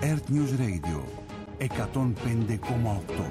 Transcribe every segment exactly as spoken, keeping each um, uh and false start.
Earth News Radio εκατόν πέντε κόμμα οκτώ.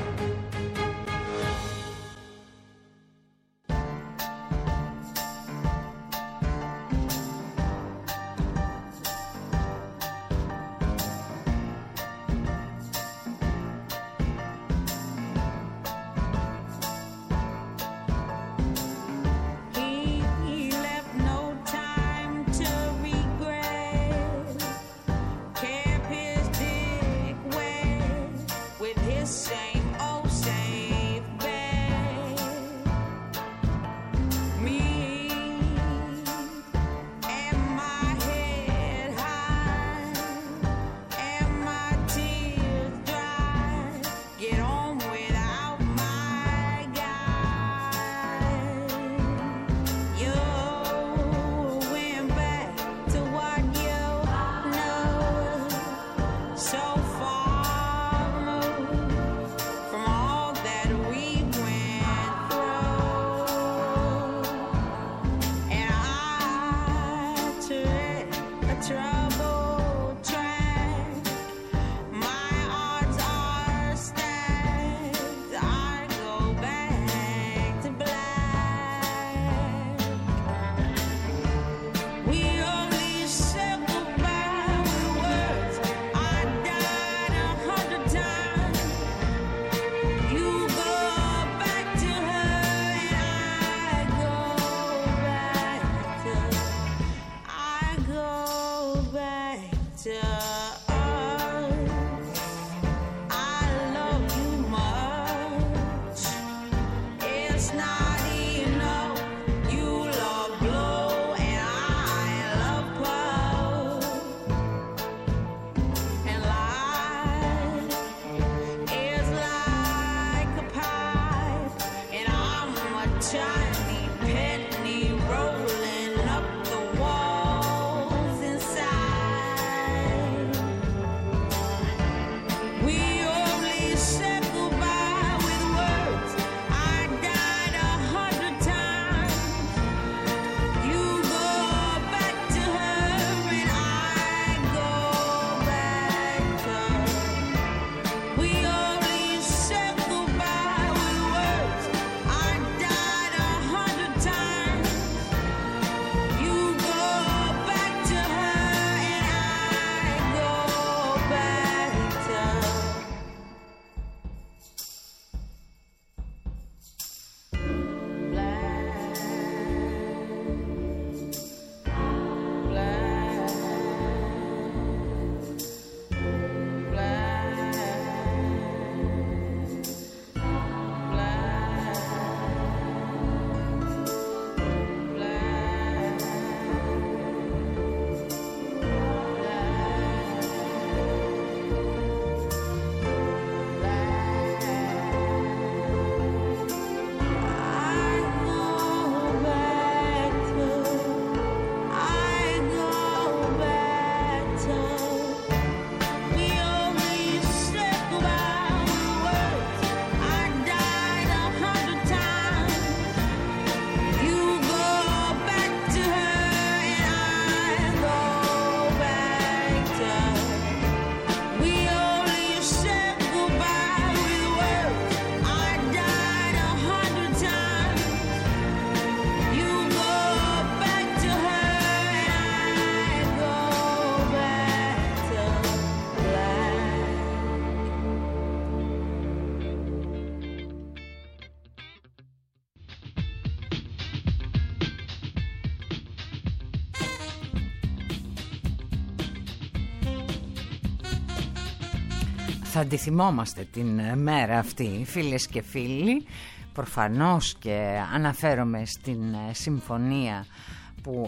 Θα αντιθυμόμαστε την μέρα αυτή, φίλες και φίλοι. Προφανώς και αναφέρομαι στην συμφωνία που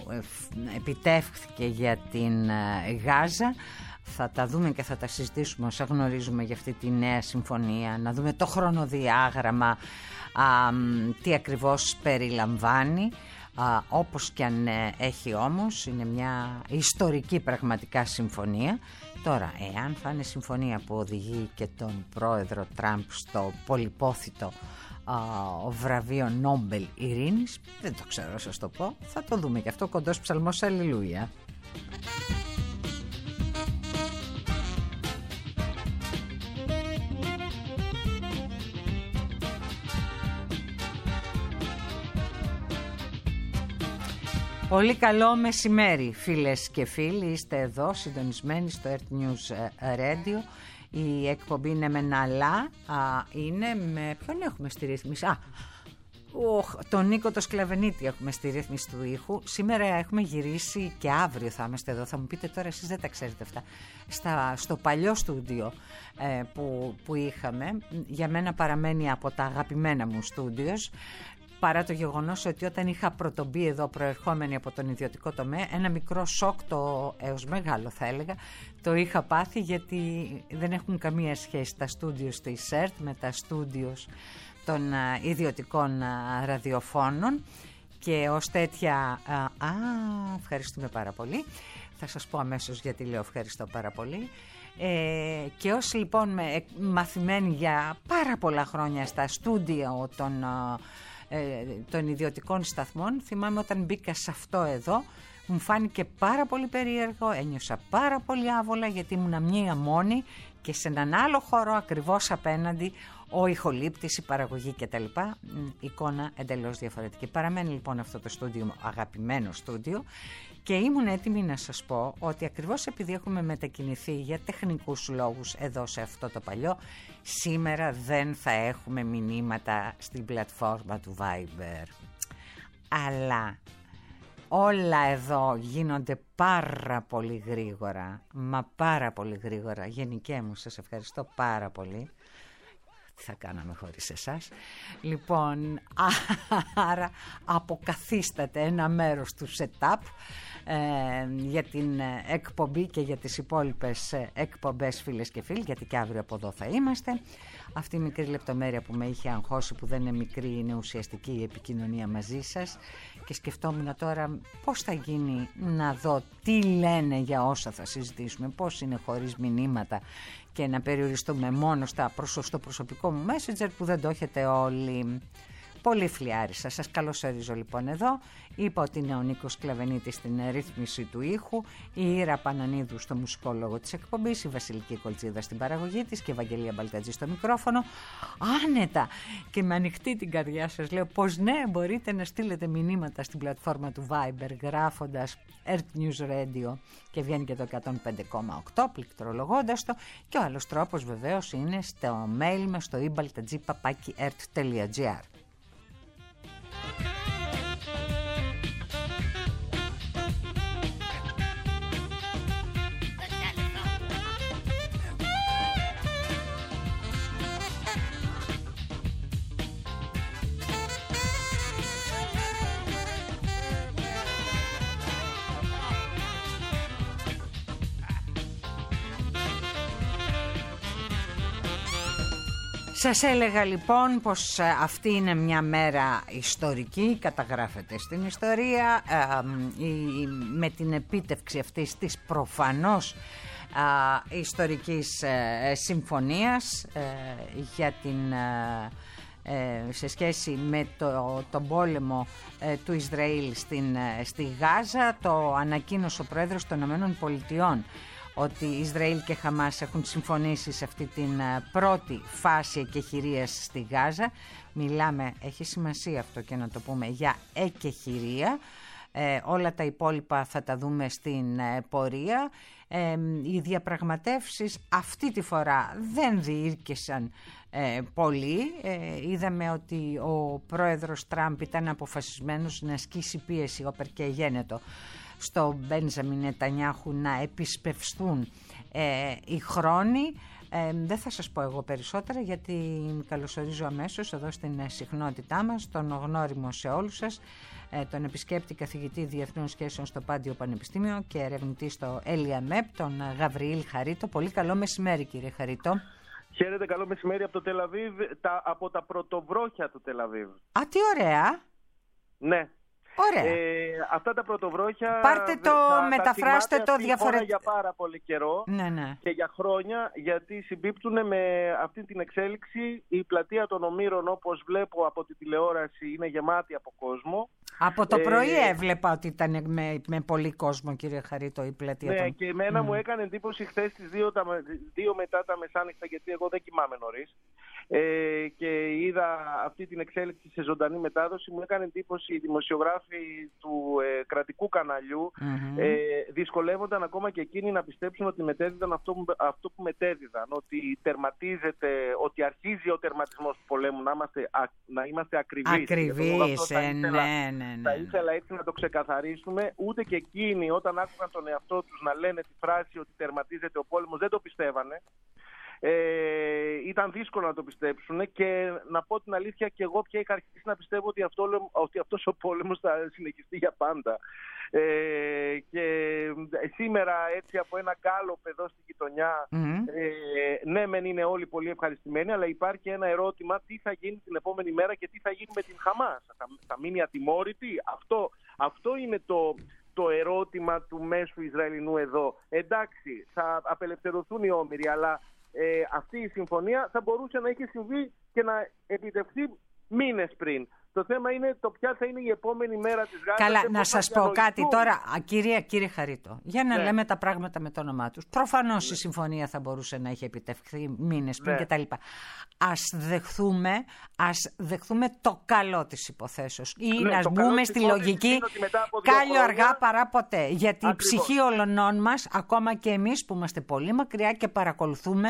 επιτεύχθηκε για την Γάζα. Θα τα δούμε και θα τα συζητήσουμε όσα γνωρίζουμε για αυτή τη νέα συμφωνία, να δούμε το χρονοδιάγραμμα, α, τι ακριβώς περιλαμβάνει. Α, όπως και αν έχει όμως, είναι μια ιστορική πραγματικά συμφωνία. Τώρα, εάν θα είναι συμφωνία που οδηγεί και τον πρόεδρο Τραμπ στο πολυπόθητο α, βραβείο Νόμπελ Ειρήνης, δεν το ξέρω, σας το πω, θα το δούμε και αυτό. Κοντός ψαλμός, αλληλούια. Πολύ καλό μεσημέρι φίλες και φίλοι, είστε εδώ συντονισμένοι στο Earth News Radio. Η εκπομπή είναι με Ναλά, είναι με ποιον έχουμε στη ρύθμιση, α, τον Νίκο το Σκλαβενίτη έχουμε στη ρύθμιση του ήχου. Σήμερα έχουμε γυρίσει και αύριο θα είμαστε εδώ, θα μου πείτε τώρα εσείς δεν τα ξέρετε αυτά, Στα, στο παλιό στούντιο ε, που, που είχαμε, για μένα παραμένει από τα αγαπημένα μου στούντιος. Παρά το γεγονός ότι όταν είχα πρωτομπεί εδώ προερχόμενη από τον ιδιωτικό τομέα, ένα μικρό σοκ, το έως μεγάλο θα έλεγα, το είχα πάθει, γιατί δεν έχουν καμία σχέση τα στούντιος της ΕΡΤ με τα στούντιος των α, ιδιωτικών α, ραδιοφώνων, και ως τέτοια α, α, ευχαριστούμε πάρα πολύ. Θα σας πω αμέσως γιατί λέω ευχαριστώ πάρα πολύ. Ε, και όσοι λοιπόν με, μαθημένοι για πάρα πολλά χρόνια στα στούντιο των α, των ιδιωτικών σταθμών, θυμάμαι όταν μπήκα σε αυτό εδώ, μου φάνηκε πάρα πολύ περίεργο, ένιωσα πάρα πολύ άβολα, γιατί ήμουνα μία μόνη και σε έναν άλλο χώρο ακριβώς απέναντι ο ηχολήπτης, η παραγωγή κτλ. Εικόνα εντελώς διαφορετική. Παραμένει λοιπόν αυτό το στούντιο, αγαπημένο στούντιο, και ήμουν έτοιμη να σας πω ότι ακριβώς επειδή έχουμε μετακινηθεί για τεχνικούς λόγους εδώ σε αυτό το παλιό, σήμερα δεν θα έχουμε μηνύματα στην πλατφόρμα του Viber. Αλλά όλα εδώ γίνονται πάρα πολύ γρήγορα, μα πάρα πολύ γρήγορα. Γενικέ μου, σας ευχαριστώ πάρα πολύ. Τι θα κάναμε χωρίς εσάς. Λοιπόν, άρα αποκαθίσταται ένα μέρος του setup ε, για την εκπομπή και για τις υπόλοιπες εκπομπές, φίλες και φίλοι, γιατί και αύριο από εδώ θα είμαστε. Αυτή η μικρή λεπτομέρεια που με είχε αγχώσει, που δεν είναι μικρή, είναι ουσιαστική η επικοινωνία μαζί σας, και σκεφτόμουν τώρα πώς θα γίνει να δω τι λένε για όσα θα συζητήσουμε, πώς είναι χωρίς μηνύματα, και να περιοριστούμε μόνο στα προσω... στο προσωπικό μου messenger που δεν το έχετε όλοι. Πολύ φλιάρισα. Σας καλωσορίζω λοιπόν εδώ. Είπα ότι είναι ο Νίκος Κλαβενίτης στην ρύθμιση του ήχου, η Ήρα Πανανίδου στο μουσικόλογο της εκπομπής, η Βασιλική Κολτσίδα στην παραγωγή της και η Ευαγγελία Μπαλτατζή στο μικρόφωνο. Άνετα και με ανοιχτή την καρδιά σας λέω πως ναι, μπορείτε να στείλετε μηνύματα στην πλατφόρμα του Viber γράφοντας Earth News Radio και βγαίνει και το εκατόν πέντε κόμμα οκτώ πληκτρολογώντας το, και ο άλλος τρόπος βεβαίως είναι στο mail μας στο ibaltadzi παπάκι ert τελεία gr. Σας έλεγα λοιπόν πως αυτή είναι μια μέρα ιστορική, καταγράφεται στην ιστορία, ε, ε, με την επίτευξη αυτής της προφανώς ε, ιστορικής ε, συμφωνίας ε, για την, ε, σε σχέση με το, τον πόλεμο ε, του Ισραήλ στην, ε, στη Γάζα. Το ανακοίνωσε ο Πρόεδρος των Ηνωμένων Πολιτειών ότι Ισραήλ και Χαμάς έχουν συμφωνήσει σε αυτή την πρώτη φάση εκεχηρίας στη Γάζα. Μιλάμε, έχει σημασία αυτό και να το πούμε, για εκεχηρία. Ε, όλα τα υπόλοιπα θα τα δούμε στην ε, πορεία. Ε, οι διαπραγματεύσεις αυτή τη φορά δεν διήρκεσαν ε, πολύ. Ε, είδαμε ότι ο πρόεδρος Τραμπ ήταν αποφασισμένος να ασκήσει πίεση όπερ και γένετο στο Μπένζαμιν Νετανιάχου να επισπευστούν ε, οι χρόνοι. Ε, δεν θα σας πω εγώ περισσότερα, γιατί καλωσορίζω αμέσως εδώ στην συχνότητά μας τον γνώριμο σε όλους σας, ε, τον επισκέπτη καθηγητή Διεθνών Σχέσεων στο Πάντιο Πανεπιστήμιο και ερευνητή στο ΕΛΙΑΜΕΠ, τον Γαβριήλ Χαρίτο. Πολύ καλό μεσημέρι, κύριε Χαρίτο. Χαίρετε, καλό μεσημέρι από το Τελαβίβ, τα, από τα πρωτοβρόχια του Τελαβίβ. Α, τι ωραία. Ναι. Ωραία. Ε, αυτά τα πρωτοβρόχια. Πάρτε το, θα, μεταφράστε το διαφορετικά. Για πάρα πολύ καιρό, ναι, ναι. Και για χρόνια, γιατί συμπίπτουν με αυτή την εξέλιξη. Η πλατεία των Ομήρων, όπως βλέπω από τη τηλεόραση, είναι γεμάτη από κόσμο. Από το πρωί ε, έβλεπα ότι ήταν με, με πολύ κόσμο, κύριε Χαρίτο, η πλατεία ναι, των... Ναι, και εμένα mm. μου έκανε εντύπωση χθες τις δύο, τα, δύο μετά τα μεσάνυχτα, γιατί εγώ δεν κοιμάμαι νωρίς. ε, και είδα αυτή την εξέλιξη σε ζωντανή μετάδοση. Μου έκανε εντύπωση οι δημοσιογράφοι του ε, κρατικού καναλιού mm-hmm. ε, δυσκολεύονταν ακόμα και εκείνοι να πιστέψουν ότι μετέδιδαν αυτό που, αυτό που μετέδιδαν, ότι τερματίζεται, ότι αρχίζει ο τερματισμός του πολέμου, να είμαστε, α, να είμαστε ακριβείς. Ακριβείς, ε, ναι, ναι, ναι. Θα ήθελα έτσι να το ξεκαθαρίσουμε. Ούτε και εκείνοι όταν άκουγαν τον εαυτό τους να λένε τη φράση ότι τερματίζεται ο πόλεμος δεν το πιστεύανε. Ε, ήταν δύσκολο να το πιστέψουν και να πω την αλήθεια και εγώ πια είχα αρχίσει να πιστεύω ότι, αυτό, ότι αυτός ο πόλεμος θα συνεχιστεί για πάντα. Ε, και σήμερα έτσι από ένα γκάλοπ εδώ στη γειτονιά mm-hmm. ε, ναι μεν είναι όλοι πολύ ευχαριστημένοι, αλλά υπάρχει ένα ερώτημα: τι θα γίνει την επόμενη μέρα και τι θα γίνει με την Χαμάς? Θα, θα μείνει ατιμόρυτη? Αυτό, αυτό είναι το... το ερώτημα του μέσου Ισραηλινού εδώ. Εντάξει, θα απελευθερωθούν οι όμηροι, αλλά ε, αυτή η συμφωνία θα μπορούσε να έχει συμβεί και να επιτευχθεί μήνες πριν. Το θέμα είναι το ποια θα είναι η επόμενη μέρα της Γάζας. Καλά, να σας πω κάτι τώρα, κύριε, κύριε Χαρίτο, για να ναι. λέμε τα πράγματα με το όνομά τους. Προφανώς ναι. η συμφωνία θα μπορούσε να έχει επιτευχθεί μήνες πριν ναι. κτλ. Ας δεχθούμε, ας δεχθούμε το καλό της υποθέσεως ή ναι, να μπούμε στη λογική κάλλιο αργά παρά ποτέ. Γιατί ακριβώς. η ψυχή όλων μας, ακόμα και εμείς που είμαστε πολύ μακριά και παρακολουθούμε,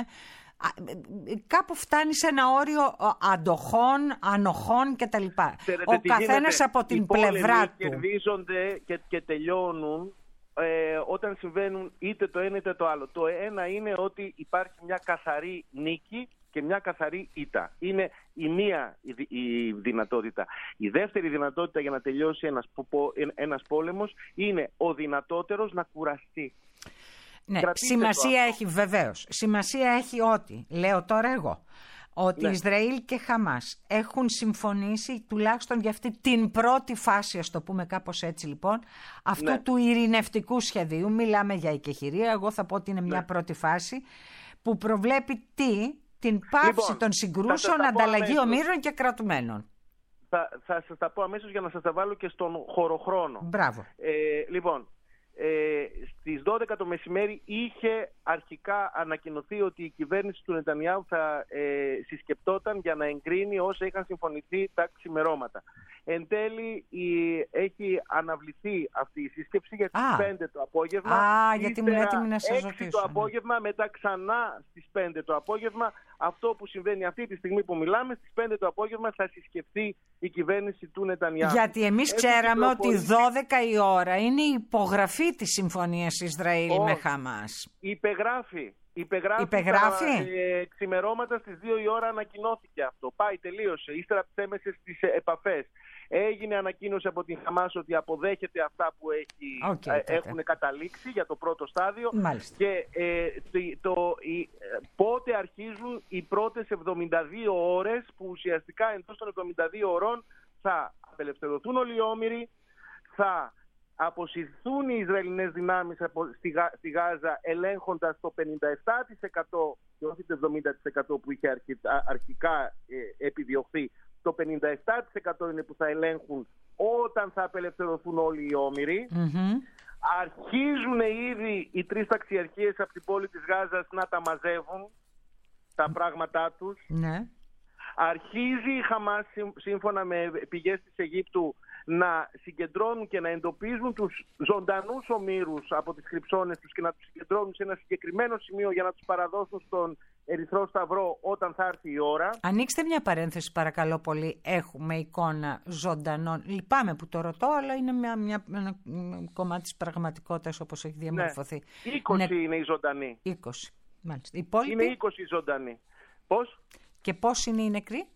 κάπου φτάνει σε ένα όριο αντοχών, ανοχών κτλ. Ο καθένας από την πλευρά του. Οι κερδίζονται και, και τελειώνουν ε, όταν συμβαίνουν είτε το ένα είτε το άλλο. Το ένα είναι ότι υπάρχει μια καθαρή νίκη και μια καθαρή ήττα. Είναι η μία η, η δυνατότητα. Η δεύτερη δυνατότητα για να τελειώσει ένας, ένας πόλεμος είναι ο δυνατότερος να κουραστεί. Ναι, σημασία έχει βεβαίως. Σημασία έχει ότι, λέω τώρα εγώ, ότι ναι. Ισραήλ και Χαμάς έχουν συμφωνήσει τουλάχιστον για αυτή την πρώτη φάση, ας το πούμε κάπως έτσι λοιπόν, αυτού ναι. του ειρηνευτικού σχεδίου. Μιλάμε για εκεχηρία, εγώ θα πω ότι είναι μια ναι. πρώτη φάση που προβλέπει τι, την πάυση λοιπόν, των συγκρούσεων, ανταλλαγή ομήρων και κρατουμένων. Θα, θα σας τα πω αμέσως για να σας τα βάλω και στον χωροχρόνο. Μπράβο. Ε, λοιπόν, Ε, στις δώδεκα το μεσημέρι είχε αρχικά ανακοινωθεί ότι η κυβέρνηση του Νετανιάχου θα ε, συσκεπτόταν για να εγκρίνει όσα είχαν συμφωνηθεί τα ξημερώματα. Εν τέλει η, έχει αναβληθεί αυτή η σύσκεψη για τις ah. πέντε το απόγευμα. Ah, γιατί μου έτοιμοι να σας έξι το απόγευμα, μετά ξανά στις πέντε το απόγευμα. Αυτό που συμβαίνει αυτή τη στιγμή που μιλάμε, στις πέντε το απόγευμα θα συσκεφτεί η κυβέρνηση του Νετανιάχου. Γιατί εμείς Έχει ξέραμε ότι δώδεκα η ώρα είναι η υπογραφή της συμφωνίας Ισραήλ oh. με Χαμάς. Υπεγράφει. Υπεγράφει, Υπεγράφει. Τα ε, ξημερώματα στις δύο η ώρα ανακοινώθηκε αυτό. Πάει, τελείωσε. Ύστερα από τις έμεσες τις επαφές. Έγινε ανακοίνωση από την Χαμάς ότι αποδέχεται αυτά που έχει, okay, ε, έχουν καταλήξει για το πρώτο στάδιο. Μάλιστα. Και ε, το, το, η, πότε αρχίζουν οι πρώτες εβδομήντα δύο ώρες που ουσιαστικά εντός των εβδομήντα δύο ωρών θα απελευθερωθούν όλοι οι όμηροι, θα αποσυρθούν οι Ισραηλινές δυνάμεις από, στη, στη Γάζα ελέγχοντας το πενήντα επτά τοις εκατό και όχι το εβδομήντα τοις εκατό που είχε αρχι, αρχικά ε, επιδιωχθεί. Το πενήντα επτά τοις εκατό είναι που θα ελέγχουν όταν θα απελευθερωθούν όλοι οι όμηροι. Mm-hmm. Αρχίζουν ήδη οι τρεις ταξιαρχίες από την πόλη της Γάζας να τα μαζεύουν τα πράγματά τους. Ναι. Αρχίζει η Χαμάς σύμφωνα με πηγές της Αιγύπτου να συγκεντρώνουν και να εντοπίζουν τους ζωντανούς ομήρους από τις κρυψώνες τους και να τους συγκεντρώνουν σε ένα συγκεκριμένο σημείο για να τους παραδώσουν στον Ερυθρό Σταυρό όταν θα έρθει η ώρα. Ανοίξτε μια παρένθεση παρακαλώ πολύ. Έχουμε εικόνα ζωντανών. Λυπάμαι που το ρωτώ, αλλά είναι μια, μια, ένα κομμάτι της πραγματικότητας όπως έχει διαμορφωθεί. Ναι. είκοσι ναι. είναι οι ζωντανοί. είκοσι. Μάλιστα. Υπόλοιποι... Είναι είκοσι οι ζωντανοί. Πώς? Και πώς είναι οι νεκροί?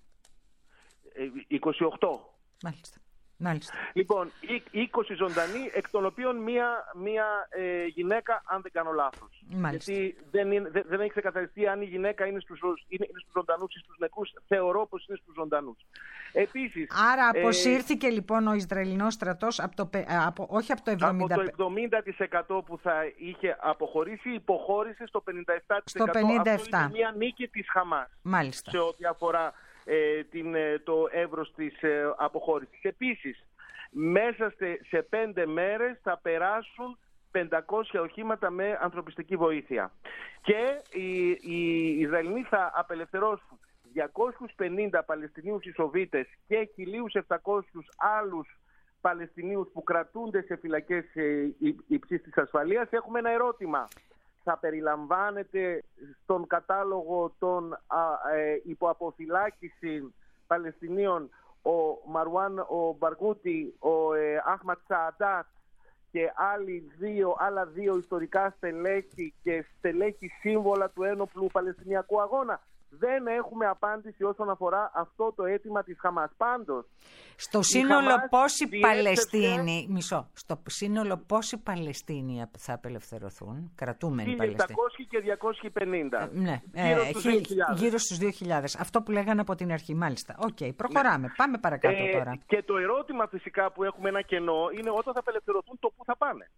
Ε, είκοσι οκτώ. Μάλιστα. Μάλιστα. Λοιπόν, είκοσι ζωντανοί, εκ των οποίων μία, μία ε, γυναίκα, αν δεν κάνω λάθος. Μάλιστα. Γιατί δεν, είναι, δεν, δεν έχει ξεκαθαριστεί αν η γυναίκα είναι στους, είναι, είναι στους ζωντανούς ή στους νεκρούς. Θεωρώ πως είναι στους ζωντανούς. Επίσης, άρα αποσύρθηκε ε, λοιπόν ο Ισραηλινός στρατός από το, από, όχι από το εβδομήντα τοις εκατό. Από το εβδομήντα τοις εκατό που θα είχε αποχωρήσει, υποχώρησε στο πενήντα επτά τοις εκατό. Στο πενήντα επτά. Αυτό είναι μια νίκη της Χαμάς. Μάλιστα. Σε ό,τι αφορά ε, την, το εύρος της ε, αποχώρησης. Επίσης, μέσα σε, σε πέντε μέρες θα περάσουν πεντακόσια οχήματα με ανθρωπιστική βοήθεια. Και οι, οι Ισραηλινοί θα απελευθερώσουν διακόσιους πενήντα Παλαιστινίους Ισοβίτες και χίλια επτακόσιους άλλους Παλαιστινίους που κρατούνται σε φυλακές υψής της ασφαλείας, έχουμε ένα ερώτημα. Θα περιλαμβάνεται στον κατάλογο των α, ε, υποαποφυλάκηση Παλαιστινίων ο Μαρουάν ο Μπαργκούτι, ο ε, Αχματ Σααντάτ και άλλοι δύο, άλλα δύο ιστορικά στελέχη και στελέχη σύμβολα του ένοπλου Παλαιστινιακού αγώνα? Δεν έχουμε απάντηση όσον αφορά αυτό το αίτημα της Χαμάς. Πάντως, στο σύνολο πόσοι διέτευε... Παλαιστίνοι, μισό, στο σύνολο πόσοι Παλαιστίνοι θα απελευθερωθούν, κρατούμενοι Παλαιστίνοι? χίλια επτακόσιοι και διακόσιοι πενήντα. Ε, ναι, γύρω, ε, στους χι, δύο χιλιάδες. Γύρω στους δύο χιλιάδες. Αυτό που λέγανε από την αρχή, μάλιστα. Οκ, okay, προχωράμε. Ναι. Πάμε παρακάτω ε, τώρα. Και το ερώτημα φυσικά που έχουμε ένα κενό είναι όταν θα απελευθερωθούν, το πού θα πάνε.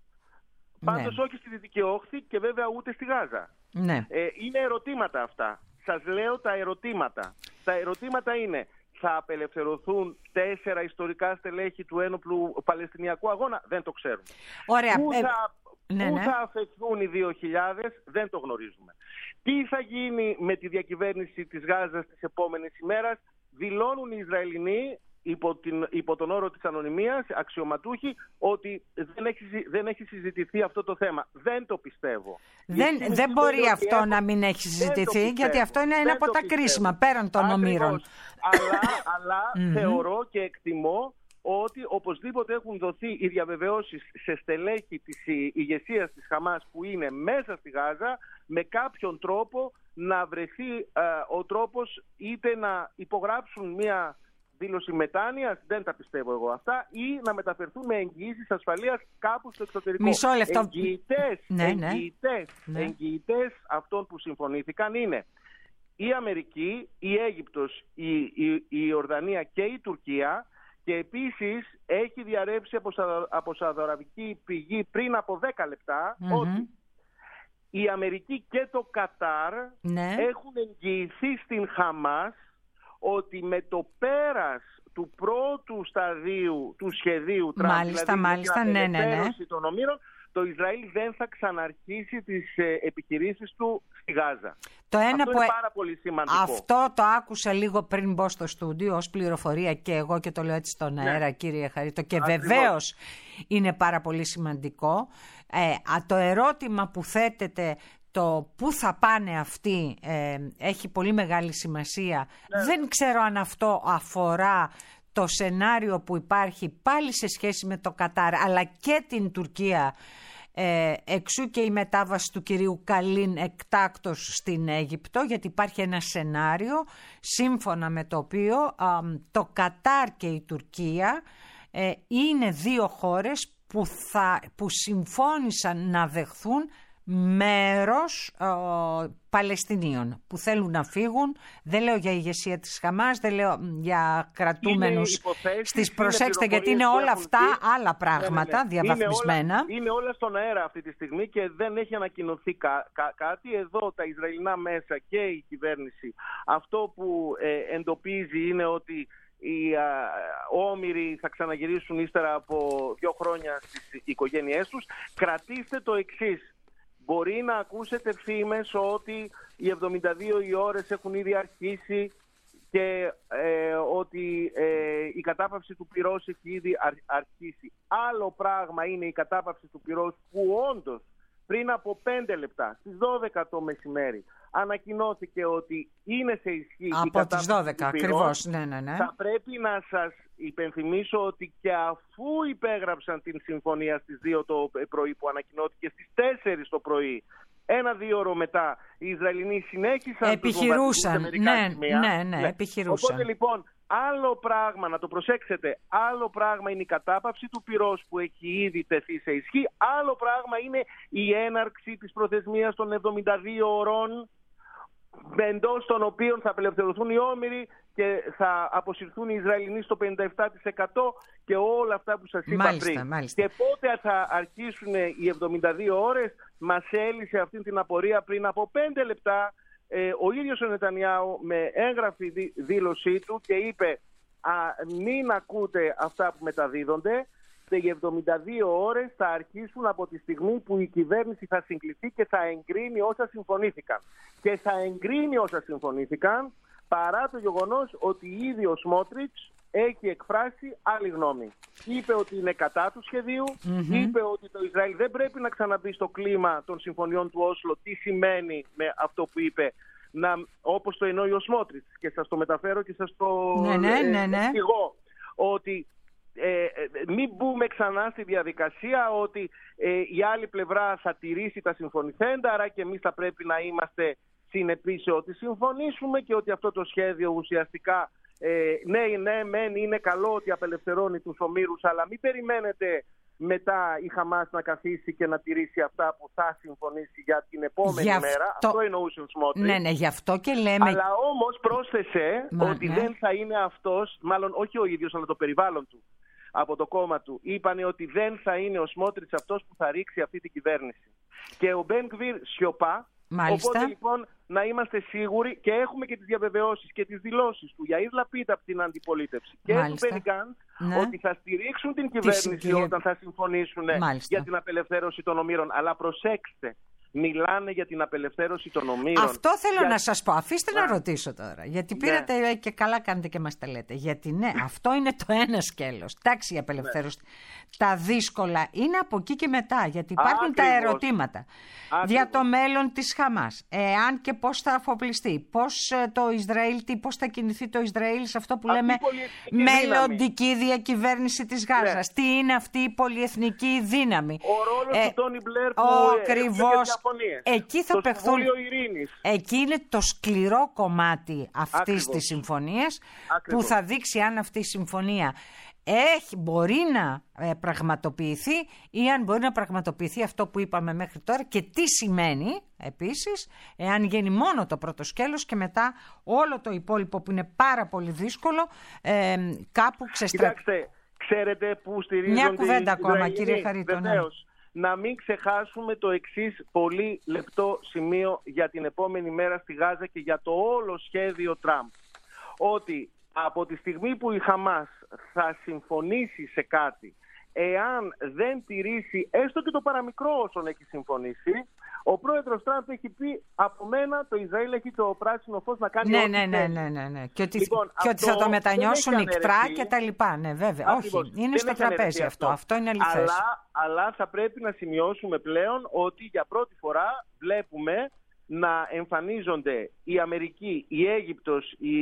Πάντως ναι. όχι στη Δυτική Όχθη και βέβαια ούτε στη Γάζα. Ναι. Ε, είναι ερωτήματα αυτά. Σας λέω τα ερωτήματα. Τα ερωτήματα είναι, θα απελευθερωθούν τέσσερα ιστορικά στελέχη του ένοπλου Παλαιστινιακού αγώνα? Δεν το ξέρουμε. Ωραία. Πού ε... θα, ναι, πού ναι. θα αφαιθούν οι δύο χιλιάδες? Δεν το γνωρίζουμε. Τι θα γίνει με τη διακυβέρνηση της Γάζας τις επόμενες ημέρες? Δηλώνουν οι Ισραηλινοί υπό, την, υπό τον όρο της ανωνυμίας, αξιωματούχοι, ότι δεν έχει, δεν έχει συζητηθεί αυτό το θέμα. Δεν το πιστεύω. Δεν, δεν μπορεί αυτό έχω... να μην έχει συζητηθεί, γιατί αυτό είναι ένα από τα κρίσιμα πέραν των ομήρων. Αλλά, αλλά θεωρώ και εκτιμώ ότι οπωσδήποτε έχουν δοθεί οι διαβεβαιώσεις σε στελέχη της ηγεσίας της Χαμάς που είναι μέσα στη Γάζα, με κάποιον τρόπο να βρεθεί ε, ο τρόπος είτε να υπογράψουν μια δήλωση μετάνοιας, δεν τα πιστεύω εγώ αυτά, ή να μεταφερθούν με εγγυήσεις ασφαλείας κάπου στο εξωτερικό. Μισό λεπτό. Εγγυητές, ναι, εγγυητές, ναι. εγγυητές αυτών που συμφωνήθηκαν είναι η Αμερική, η Αίγυπτος, η, η, η Ιορδανία και η Τουρκία, και επίσης έχει διαρρεύσει από, από σαουδαραβική πηγή πριν από δέκα λεπτά mm-hmm. ότι η Αμερική και το Κατάρ ναι. έχουν εγγυηθεί στην Χαμάς ότι με το πέρας του πρώτου σταδίου του σχεδίου Τραμπ, μάλιστα, δηλαδή μάλιστα, την ναι, ναι, ναι. των ομήρων, το Ισραήλ δεν θα ξαναρχίσει τις ε, επιχειρήσεις του στη Γάζα. Το ένα αυτό που... είναι πάρα πολύ σημαντικό. Αυτό το άκουσα λίγο πριν μπω στο στούντιο ως πληροφορία και εγώ και το λέω έτσι στον αέρα, ναι. κύριε Χαρίτο, και ακριβώς. Βεβαίως είναι πάρα πολύ σημαντικό. Ε, το ερώτημα που θέτεται, το πού θα πάνε αυτοί, ε, έχει πολύ μεγάλη σημασία. Ναι. Δεν ξέρω αν αυτό αφορά το σενάριο που υπάρχει πάλι σε σχέση με το Κατάρ αλλά και την Τουρκία, ε, εξού και η μετάβαση του κυρίου Καλίν εκτάκτως στην Αίγυπτο, γιατί υπάρχει ένα σενάριο σύμφωνα με το οποίο α, το Κατάρ και η Τουρκία ε, είναι δύο χώρες που, θα, που συμφώνησαν να δεχθούν μέρος ε, Παλαιστινίων που θέλουν να φύγουν. Δεν λέω για ηγεσία της Χαμάς, δεν λέω για κρατούμενους στις, προσέξτε, γιατί είναι όλα αυτά πει. άλλα πράγματα, ναι, ναι, ναι. διαβαθμισμένα. Είναι όλα, είναι όλα στον αέρα αυτή τη στιγμή και δεν έχει ανακοινωθεί κα, κα, κάτι. Εδώ τα Ισραηλινά μέσα και η κυβέρνηση, αυτό που ε, εντοπίζει είναι ότι οι α, όμηροι θα ξαναγυρίσουν ύστερα από δύο χρόνια στις οικογένειές τους. Κρατήστε το εξής. Μπορεί να ακούσετε φήμες ότι οι εβδομήντα δύο οι ώρες έχουν ήδη αρχίσει και ε, ότι ε, η κατάπαυση του πυρός έχει ήδη αρχίσει. Άλλο πράγμα είναι η κατάπαυση του πυρός που όντως πριν από πέντε λεπτά, στις δώδεκα το μεσημέρι, ανακοινώθηκε ότι είναι σε ισχύ από η κατάπαυση τις δώδεκα, του πυρός. Ακριβώς, ναι, ναι, ναι. Θα πρέπει να σας υπενθυμίσω ότι και αφού υπέγραψαν την συμφωνία στις δύο το πρωί που ανακοινώθηκε στις τέσσερις το πρωί, ένα-δύο ώρο μετά οι Ισραηλινοί συνέχισαν επιχειρούσαν, τους ναι, σημεία, ναι, ναι, ναι, επιχειρούσαν. Οπότε λοιπόν άλλο πράγμα, να το προσέξετε, άλλο πράγμα είναι η κατάπαυση του πυρός που έχει ήδη τεθεί σε ισχύ, άλλο πράγμα είναι η έναρξη της προθεσμίας των εβδομήντα δύο ωρών εντός των οποίων θα απελευθερωθούν οι όμηροι και θα αποσυρθούν οι Ισραηλινοί στο πενήντα επτά τοις εκατό και όλα αυτά που σας είπα μάλιστα, πριν. Μάλιστα. Και πότε θα αρχίσουν οι εβδομήντα δύο ώρες, μας έλυσε αυτή την απορία πριν από πέντε λεπτά ε, ο ίδιος ο Νετανιάου με έγγραφη δήλωσή του και είπε α, μην ακούτε αυτά που μεταδίδονται. Οι εβδομήντα δύο ώρες θα αρχίσουν από τη στιγμή που η κυβέρνηση θα συγκληθεί και θα εγκρίνει όσα συμφωνήθηκαν. Και θα εγκρίνει όσα συμφωνήθηκαν παρά το γεγονός ότι ήδη ο Σμότριτς έχει εκφράσει άλλη γνώμη. Είπε ότι είναι κατά του σχεδίου, mm-hmm. είπε ότι το Ισραήλ δεν πρέπει να ξαναμπεί στο κλίμα των συμφωνιών του Όσλο. Τι σημαίνει με αυτό που είπε, να, όπως το εννοεί ο Σμότριτς, και σας το μεταφέρω και σας το ναι, ναι, ναι, ναι. εξηγώ, ότι ε, μην μπούμε ξανά στη διαδικασία ότι ε, η άλλη πλευρά θα τηρήσει τα συμφωνηθέντα, άρα και εμείς θα πρέπει να είμαστε συνεπείς σε ό,τι συμφωνήσουμε και ότι αυτό το σχέδιο ουσιαστικά Ε, ναι, ναι, μεν είναι καλό ότι απελευθερώνει τους ομήρους, αλλά μην περιμένετε μετά η Χαμάς να καθίσει και να τηρήσει αυτά που θα συμφωνήσει για την επόμενη αυτό... μέρα. Αυτό εννοούσε ο Σμότριτς. Ναι, ναι, γι' αυτό και λέμε... Αλλά όμως πρόσθεσε Μα, ότι ναι. δεν θα είναι αυτός, μάλλον όχι ο ίδιος, αλλά το περιβάλλον του, από το κόμμα του. Είπανε ότι δεν θα είναι ο Σμότριτς αυτός που θα ρίξει αυτή την κυβέρνηση. Και ο Μπεν Γκβίρ σιωπά. Μάλιστα. Οπότε λοιπόν να είμαστε σίγουροι, και έχουμε και τις διαβεβαιώσεις και τις δηλώσεις του Γιαΐρ Λαπίντ από την αντιπολίτευση και Μάλιστα. του Μπένι Γκαντς, ναι. ότι θα στηρίξουν την κυβέρνηση Τις... όταν θα συμφωνήσουν Μάλιστα. για την απελευθέρωση των ομήρων. Αλλά προσέξτε, μιλάνε για την απελευθέρωση των ομήρων. Αυτό θέλω για... να σας πω. Αφήστε να, να ρωτήσω τώρα. Γιατί πήρατε ναι. και καλά κάνετε και μας τα λέτε. Γιατί ναι, αυτό είναι το ένα σκέλος. Εντάξει, η απελευθέρωση. Ναι. Τα δύσκολα είναι από εκεί και μετά. Γιατί υπάρχουν Ακριβώς. τα ερωτήματα Ακριβώς. για το μέλλον της Χαμάς. Εάν και πώς θα αφοπλιστεί. Πώς το Ισραήλ, τι, πώς θα κινηθεί το Ισραήλ σε αυτό που αυτή λέμε μελλοντική διακυβέρνηση της Γάζας. Ναι. Τι είναι αυτή η πολυεθνική δύναμη. Ο ρόλος ε, του Τόνι Μπλερ που ακριβώς. Εκεί θα παιχθούν. Εκεί είναι το σκληρό κομμάτι αυτής Ακριβώς. της συμφωνίας Ακριβώς. που θα δείξει αν αυτή η συμφωνία έχει, μπορεί να ε, πραγματοποιηθεί ή αν μπορεί να πραγματοποιηθεί αυτό που είπαμε μέχρι τώρα, και τι σημαίνει επίσης εάν γίνει μόνο το πρώτο σκέλος και μετά όλο το υπόλοιπο που είναι πάρα πολύ δύσκολο ε, κάπου ξεστρέφει. Κοιτάξτε, ξέρετε που στηρίζονται. Μια κουβέντα ακόμα, κύριε Χαρίτο. Να μην ξεχάσουμε το εξής πολύ λεπτό σημείο για την επόμενη μέρα στη Γάζα και για το όλο σχέδιο Τραμπ. Ότι από τη στιγμή που η Χαμάς θα συμφωνήσει σε κάτι, εάν δεν τηρήσει έστω και το παραμικρό όσων έχει συμφωνήσει, ο πρόεδρος Τραμπ έχει πει, από μένα το Ισραήλ έχει το πράσινο φως να κάνει ναι, ό,τι ναι, ναι, ναι, ναι, ναι. Και ότι, λοιπόν, και ότι θα το μετανιώσουν νυχτρά και τα λοιπά. Ναι, βέβαια. Ακριβώς. Όχι, είναι δεν στο τραπέζι αυτό. αυτό. Αυτό είναι αληθές. Αλλά, αλλά θα πρέπει να σημειώσουμε πλέον ότι για πρώτη φορά βλέπουμε να εμφανίζονται η Αμερική, η Αίγυπτος, η,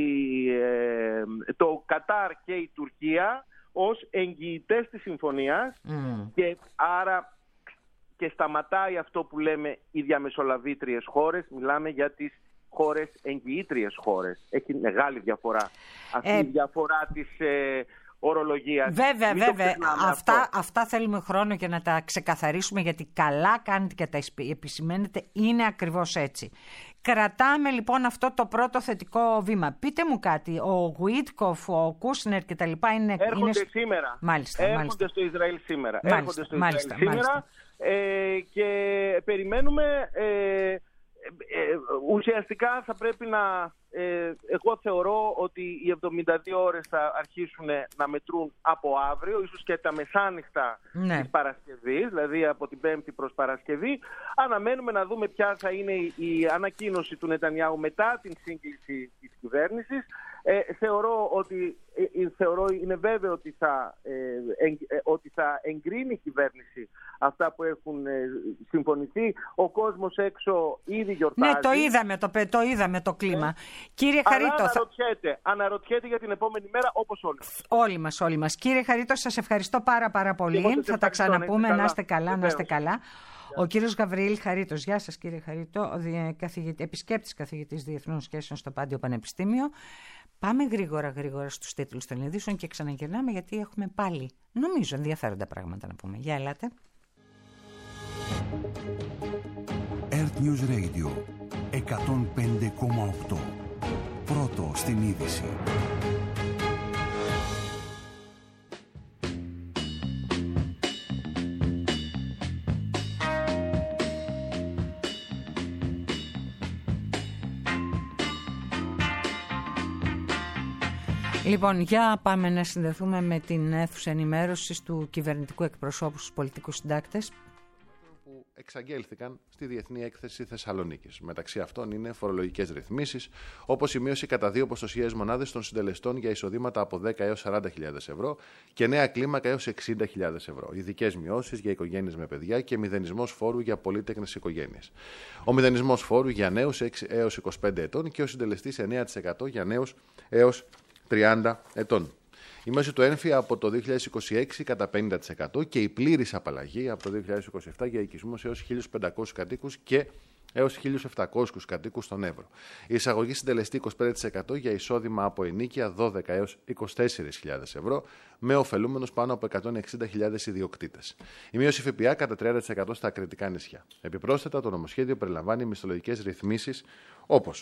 ε, το Κατάρ και η Τουρκία ως εγγυητές της συμφωνίας mm. και άρα και σταματάει αυτό που λέμε οι διαμεσολαβήτριες χώρες. Μιλάμε για τις χώρες εγγυήτριες χώρες. Έχει μεγάλη διαφορά αυτή ε... η διαφορά της ε, ορολογίας. Βέβαια, Μην βέβαια. Αυτά, αυτά θέλουμε χρόνο για να τα ξεκαθαρίσουμε, γιατί καλά κάνετε και τα επισημαίνετε, είναι ακριβώς έτσι. Κρατάμε λοιπόν αυτό το πρώτο θετικό βήμα. Πείτε μου κάτι, ο Γουίτκοφ, ο Κούσνερ και τα λοιπά είναι... Έρχονται είναι... σήμερα. Μάλιστα, Έρχονται μάλιστα. στο Ισραήλ σήμερα. Μάλιστα, Έρχονται στο μάλιστα, Ισραήλ σήμερα μάλιστα. Ε, και περιμένουμε... Ε, Ε, ουσιαστικά θα πρέπει να, ε, εγώ θεωρώ ότι οι εβδομήντα δύο ώρες θα αρχίσουν να μετρούν από αύριο, ίσως και τα μεσάνυχτα ναι. της Παρασκευής, δηλαδή από την Πέμπτη προς Παρασκευή. Αναμένουμε να δούμε ποια θα είναι η ανακοίνωση του Νετανιάου μετά την σύγκληση της κυβέρνησης. Ε, θεωρώ ότι ε, θεωρώ, είναι βέβαιο ότι θα, ε, ε, ότι θα εγκρίνει η κυβέρνηση αυτά που έχουν ε, συμφωνηθεί. Ο κόσμος έξω ήδη γιορτάζει. Ναι, το είδαμε το, το, είδαμε το κλίμα. Ε, Κύριε Χαρίτο, αλλά αναρωτιέται, θα... αναρωτιέται για την επόμενη μέρα όπως όλοι. Όλοι μας, όλοι μας. Κύριε Χαρίτο, σας ευχαριστώ πάρα πάρα πολύ. Θα τα ξαναπούμε. Να είστε καλά, να είστε καλά. Ο κύριος Γαβριήλ Χαρίτος. Γεια σας κύριε Χαρίτο, επισκέπτης καθηγητής διεθνών σχέσεων στο Πάντιο Πανεπιστήμιο. Πάμε γρήγορα γρήγορα στους τίτλους των ειδήσεων και ξαναγυρνάμε, γιατί έχουμε πάλι, νομίζω, ενδιαφέροντα πράγματα να πούμε. Για ελάτε. Earth News Radio εκατόν πέντε κόμμα οκτώ. Πρώτο στην είδηση. Λοιπόν, για πάμε να συνδεθούμε με την αίθουσα ενημέρωσης του κυβερνητικού εκπροσώπου στους πολιτικούς συντάκτες. Που εξαγγέλθηκαν στη Διεθνή Έκθεση Θεσσαλονίκης. Μεταξύ αυτών είναι φορολογικές ρυθμίσεις, όπως η μείωση κατά δύο ποσοστιαίες μονάδες των συντελεστών για εισοδήματα από δέκα έως σαράντα χιλιάδες ευρώ και νέα κλίμακα έως εξήντα χιλιάδες ευρώ. Ειδικές μειώσεις για οικογένειες με παιδιά και μηδενισμός φόρου για πολύτεκνες οικογένειες. Ο μηδενισμός φόρου για νέους έξι έως είκοσι πέντε ετών και ο συντελεστής εννέα τοις εκατό για νέους έως τριάντα ετών. Η μείωση του έμφυα από το δύο χιλιάδες είκοσι έξι κατά πενήντα τοις εκατό και η πλήρης απαλλαγή από το δύο χιλιάδες είκοσι επτά για οικισμούς έως χίλιους πεντακόσιους κατοίκους και έως χίλιους επτακόσιους κατοίκους στον Εύρο. Η εισαγωγή συντελεστή είκοσι πέντε τοις εκατό για εισόδημα από ενοίκια δώδεκα έως είκοσι τέσσερις χιλιάδες ευρώ, με ωφελούμενους πάνω από εκατόν εξήντα χιλιάδες ιδιοκτήτες. Η μείωση ΦΠΑ κατά τριάντα τοις εκατό στα ακριτικά νησιά. Επιπρόσθετα, το νομοσχέδιο περιλαμβάνει μισθολογικές ρυθμίσεις όπως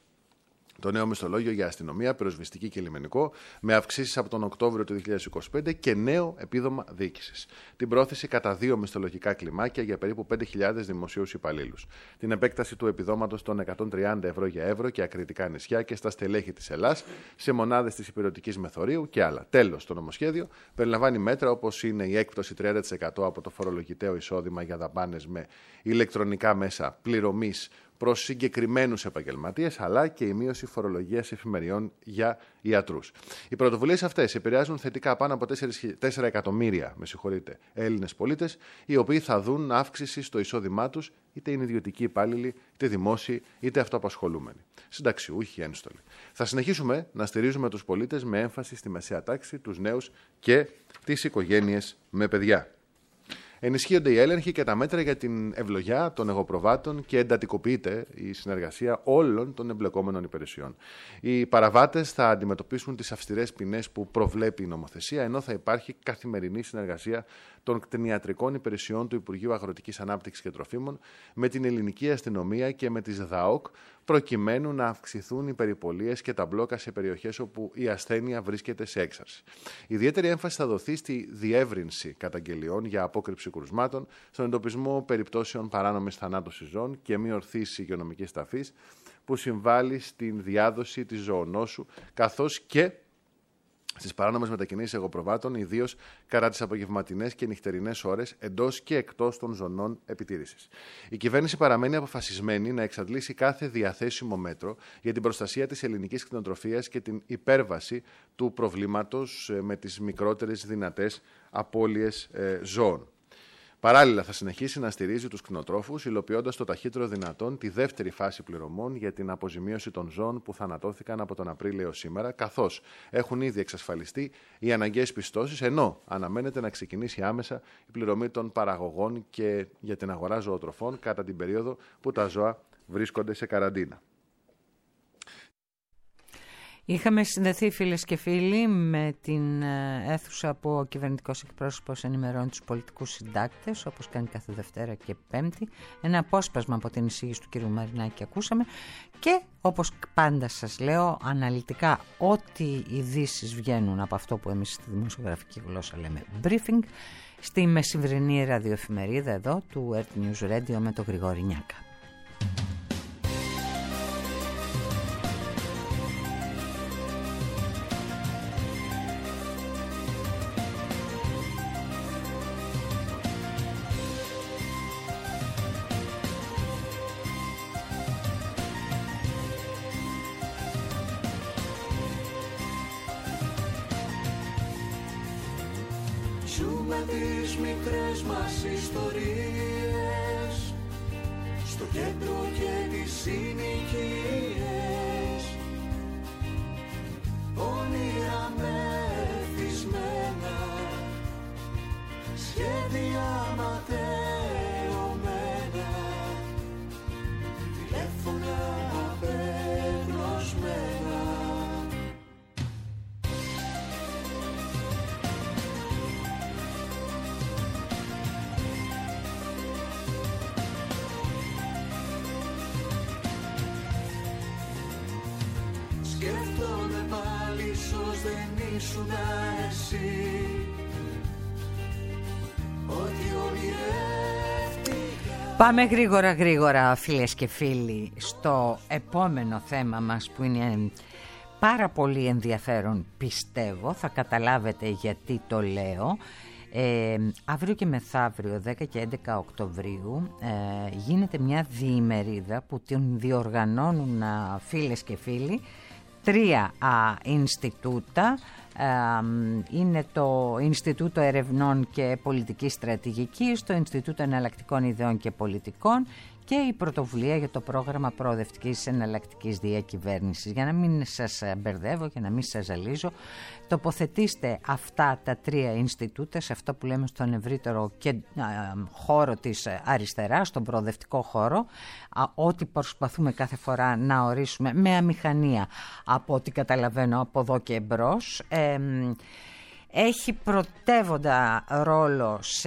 το νέο μισθολόγιο για αστυνομία, πυροσβεστική και λιμενικό, με αυξήσεις από τον Οκτώβριο του δύο χιλιάδες είκοσι πέντε και νέο επίδομα διοίκησης. Την πρόθεση κατά δύο μισθολογικά κλιμάκια για περίπου πέντε χιλιάδες δημοσίους υπαλλήλους. Την επέκταση του επιδόματος των εκατόν τριάντα ευρώ για Εύρο και ακριτικά νησιά και στα στελέχη της Ελλάς, σε μονάδες της υπηρετικής μεθορίου και άλλα. Τέλος, το νομοσχέδιο περιλαμβάνει μέτρα όπως είναι η έκπτωση τριάντα τοις εκατό από το φορολογητέο εισόδημα για δαπάνες με ηλεκτρονικά μέσα πληρωμής προς συγκεκριμένους επαγγελματίες, αλλά και η μείωση φορολογίας εφημεριών για ιατρούς. Οι πρωτοβουλίες αυτές επηρεάζουν θετικά πάνω από τέσσερα εκατομμύρια με συγχωρείτε, Έλληνες πολίτες, οι οποίοι θα δουν αύξηση στο εισόδημά τους, είτε είναι ιδιωτικοί υπάλληλοι, είτε δημόσιοι, είτε αυτοαπασχολούμενοι. Συνταξιούχοι, ένστολοι. Θα συνεχίσουμε να στηρίζουμε τους πολίτες με έμφαση στη μεσαία τάξη, τους νέους και τις οικογένειες με παιδιά. Ενισχύονται οι έλεγχοι και τα μέτρα για την ευλογιά των εγωπροβάτων και εντατικοποιείται η συνεργασία όλων των εμπλεκόμενων υπηρεσιών. Οι παραβάτες θα αντιμετωπίσουν τις αυστηρές ποινές που προβλέπει η νομοθεσία, ενώ θα υπάρχει καθημερινή συνεργασία των κτηνιατρικών υπηρεσιών του Υπουργείου Αγροτικής Ανάπτυξης και Τροφίμων με την ελληνική αστυνομία και με τις ΔΑΟΚ, προκειμένου να αυξηθούν οι περιπολίες και τα μπλόκα σε περιοχές όπου η ασθένεια βρίσκεται σε έξαρση. Ιδιαίτερη έμφαση θα δοθεί στη διεύρυνση καταγγελιών για απόκρυψη κρουσμάτων, στον εντοπισμό περιπτώσεων παράνομης θανάτωσης ζώων και μη ορθής υγειονομικής ταφής, που συμβάλλει στην διάδοση της ζωονόσου, καθώς και στις παράνομες μετακινήσεις εγωπροβάτων, ιδίως κατά τις απογευματινές και νυχτερινές ώρες, εντός και εκτός των ζωνών επιτήρησης. Η κυβέρνηση παραμένει αποφασισμένη να εξαντλήσει κάθε διαθέσιμο μέτρο για την προστασία της ελληνικής κτηνοτροφίας και την υπέρβαση του προβλήματος με τις μικρότερες δυνατές απώλειες ε, ζώων. Παράλληλα, θα συνεχίσει να στηρίζει τους κτηνοτρόφους, υλοποιώντας το ταχύτερο δυνατόν τη δεύτερη φάση πληρωμών για την αποζημίωση των ζώων που θανατώθηκαν από τον Απρίλιο έως σήμερα, καθώς έχουν ήδη εξασφαλιστεί οι αναγκαίες πιστώσεις, ενώ αναμένεται να ξεκινήσει άμεσα η πληρωμή των παραγωγών και για την αγορά ζωοτροφών κατά την περίοδο που τα ζώα βρίσκονται σε καραντίνα. Είχαμε συνδεθεί, φίλες και φίλοι, με την αίθουσα που ο κυβερνητικός εκπρόσωπος ενημερώνει τους πολιτικούς συντάκτες, όπως κάνει κάθε Δευτέρα και Πέμπτη. Ένα απόσπασμα από την εισήγηση του κ. Μαρινάκη ακούσαμε και, όπως πάντα σας λέω, αναλυτικά ό,τι ειδήσεις βγαίνουν από αυτό που εμείς στη δημοσιογραφική γλώσσα λέμε briefing, στη μεσημβρινή ραδιοεφημερίδα εδώ του Earth News Radio με τον Γρηγόρη Νιάκα. Ζούμε τις μικρές μας ιστορίες στο κέντρο και τις συνοικίες, όνειρα μεθυσμένα, σχέδια ματαιωμένα, τηλέφωνα απεγνωσμένα. Σκέφτομαι πάλι ίσως δεν ήσουν εσύ, ότι ονειρεύτηκα. Πάμε γρήγορα γρήγορα, φίλες και φίλοι, στο επόμενο θέμα μας που είναι πάρα πολύ ενδιαφέρον, πιστεύω, θα καταλάβετε γιατί το λέω. Ε, αύριο και μεθαύριο, δέκα και έντεκα Οκτωβρίου, ε, γίνεται μια διημερίδα που την διοργανώνουν α, φίλες και φίλοι, τρία α, Ινστιτούτα. Ε, είναι το Ινστιτούτο Ερευνών και Πολιτικής Στρατηγικής, το Ινστιτούτο Εναλλακτικών Ιδεών και Πολιτικών και η πρωτοβουλία για το πρόγραμμα προοδευτικής εναλλακτικής διακυβέρνησης. Για να μην σας μπερδεύω και να μην σας ζαλίζω, τοποθετήστε αυτά τα τρία Ινστιτούτα σε αυτό που λέμε στον ευρύτερο και, α, χώρο της αριστεράς, στον προοδευτικό χώρο, α, ό,τι προσπαθούμε κάθε φορά να ορίσουμε με αμηχανία, από ό,τι καταλαβαίνω από εδώ και εμπρός. Ε, Έχει πρωτεύοντα ρόλο σε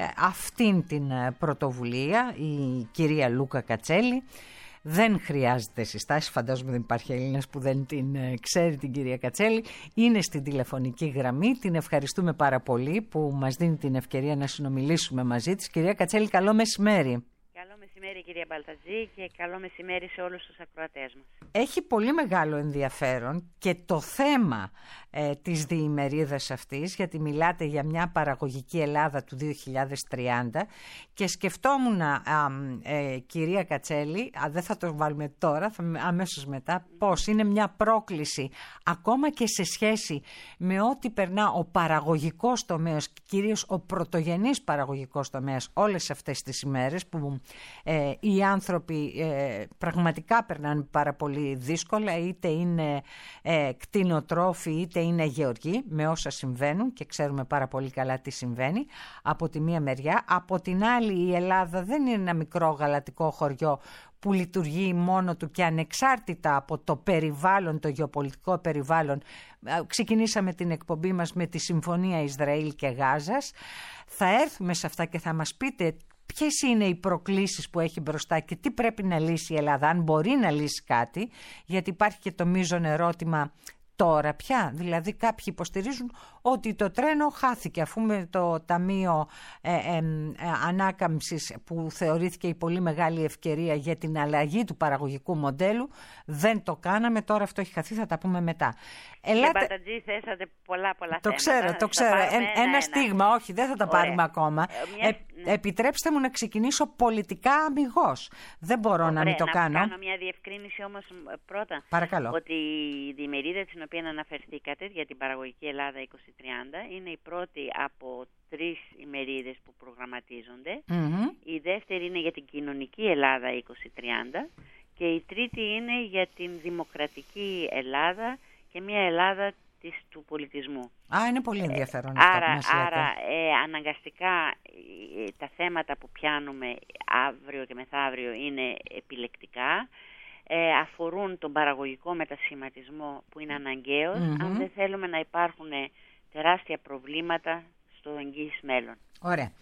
αυτήν την πρωτοβουλία η κυρία Λούκα Κατσέλη. Δεν χρειάζεται συστάσεις, φαντάζομαι δεν υπάρχει Έλληνας που δεν την ξέρει την κυρία Κατσέλη. Είναι στην τηλεφωνική γραμμή, την ευχαριστούμε πάρα πολύ που μας δίνει την ευκαιρία να συνομιλήσουμε μαζί της. Κυρία Κατσέλη, καλό μεσημέρι. Καλό μεσημέρι κυρία Μπαλταζή και καλό μεσημέρι σε όλους τους ακροατές μας. Έχει πολύ μεγάλο ενδιαφέρον και το θέμα ε, της διημερίδας αυτής, γιατί μιλάτε για μια παραγωγική Ελλάδα του δύο χιλιάδες τριάντα και σκεφτόμουν, α, ε, κυρία Κατσέλη, α, δεν θα το βάλουμε τώρα, θα, αμέσως μετά, πώς είναι μια πρόκληση ακόμα και σε σχέση με ό,τι περνά ο παραγωγικός τομέας, κυρίως ο πρωτογενής παραγωγικός τομέας όλες αυτές τις ημέρες που ε, οι άνθρωποι ε, πραγματικά περνάνε πάρα πολύ δύσκολα, είτε είναι ε, κτηνοτρόφοι είτε είναι γεωργοί, με όσα συμβαίνουν και ξέρουμε πάρα πολύ καλά τι συμβαίνει από τη μία μεριά. Από την άλλη, η Ελλάδα δεν είναι ένα μικρό γαλατικό χωριό που λειτουργεί μόνο του και ανεξάρτητα από το περιβάλλον, το γεωπολιτικό περιβάλλον. Ξεκινήσαμε την εκπομπή μας με τη Συμφωνία Ισραήλ και Γάζας. Θα έρθουμε σε αυτά και θα μας πείτε ποιες είναι οι προκλήσεις που έχει μπροστά και τι πρέπει να λύσει η Ελλάδα, αν μπορεί να λύσει κάτι, γιατί υπάρχει και το μείζον ερώτημα τώρα πια. Δηλαδή κάποιοι υποστηρίζουν ότι το τρένο χάθηκε, αφού με το Ταμείο ε, ε, ε, Ανάκαμψης που θεωρήθηκε η πολύ μεγάλη ευκαιρία για την αλλαγή του παραγωγικού μοντέλου, δεν το κάναμε, τώρα αυτό έχει χαθεί, θα τα πούμε μετά. Ελάτε... Κύριε Μπαλτατζή, θέσατε πολλά πολλά το θέματα. Ξέρω, το ξέρω. Ε, ένα, ένα στίγμα, όχι, δεν θα τα Ωραία. πάρουμε ακόμα. Ε, μια... ε, επιτρέψτε μου να ξεκινήσω πολιτικά αμιγώς. Δεν μπορώ Ωραία, να μην το να κάνω. Να κάνω μια διευκρίνηση όμως πρώτα. Παρακαλώ. Ότι η διημερίδα την οποία αναφερθήκατε για την παραγωγική Ελλάδα είκοσι τριάντα είναι η πρώτη από τρεις ημερίδες που προγραμματίζονται. Mm-hmm. Η δεύτερη είναι για την κοινωνική Ελλάδα είκοσι τριάντα και η τρίτη είναι για την δημοκρατική Ελλάδα και μια Ελλάδα της, του πολιτισμού. Α, είναι πολύ ενδιαφέρον ε, αυτό άρα, που μας λέτε. Άρα ε, αναγκαστικά ε, τα θέματα που πιάνουμε αύριο και μεθαύριο είναι επιλεκτικά. Ε, αφορούν τον παραγωγικό μετασχηματισμό που είναι αναγκαίος, mm-hmm. αν δεν θέλουμε να υπάρχουν τεράστια προβλήματα στο εγγύης μέλλον. Ωραία.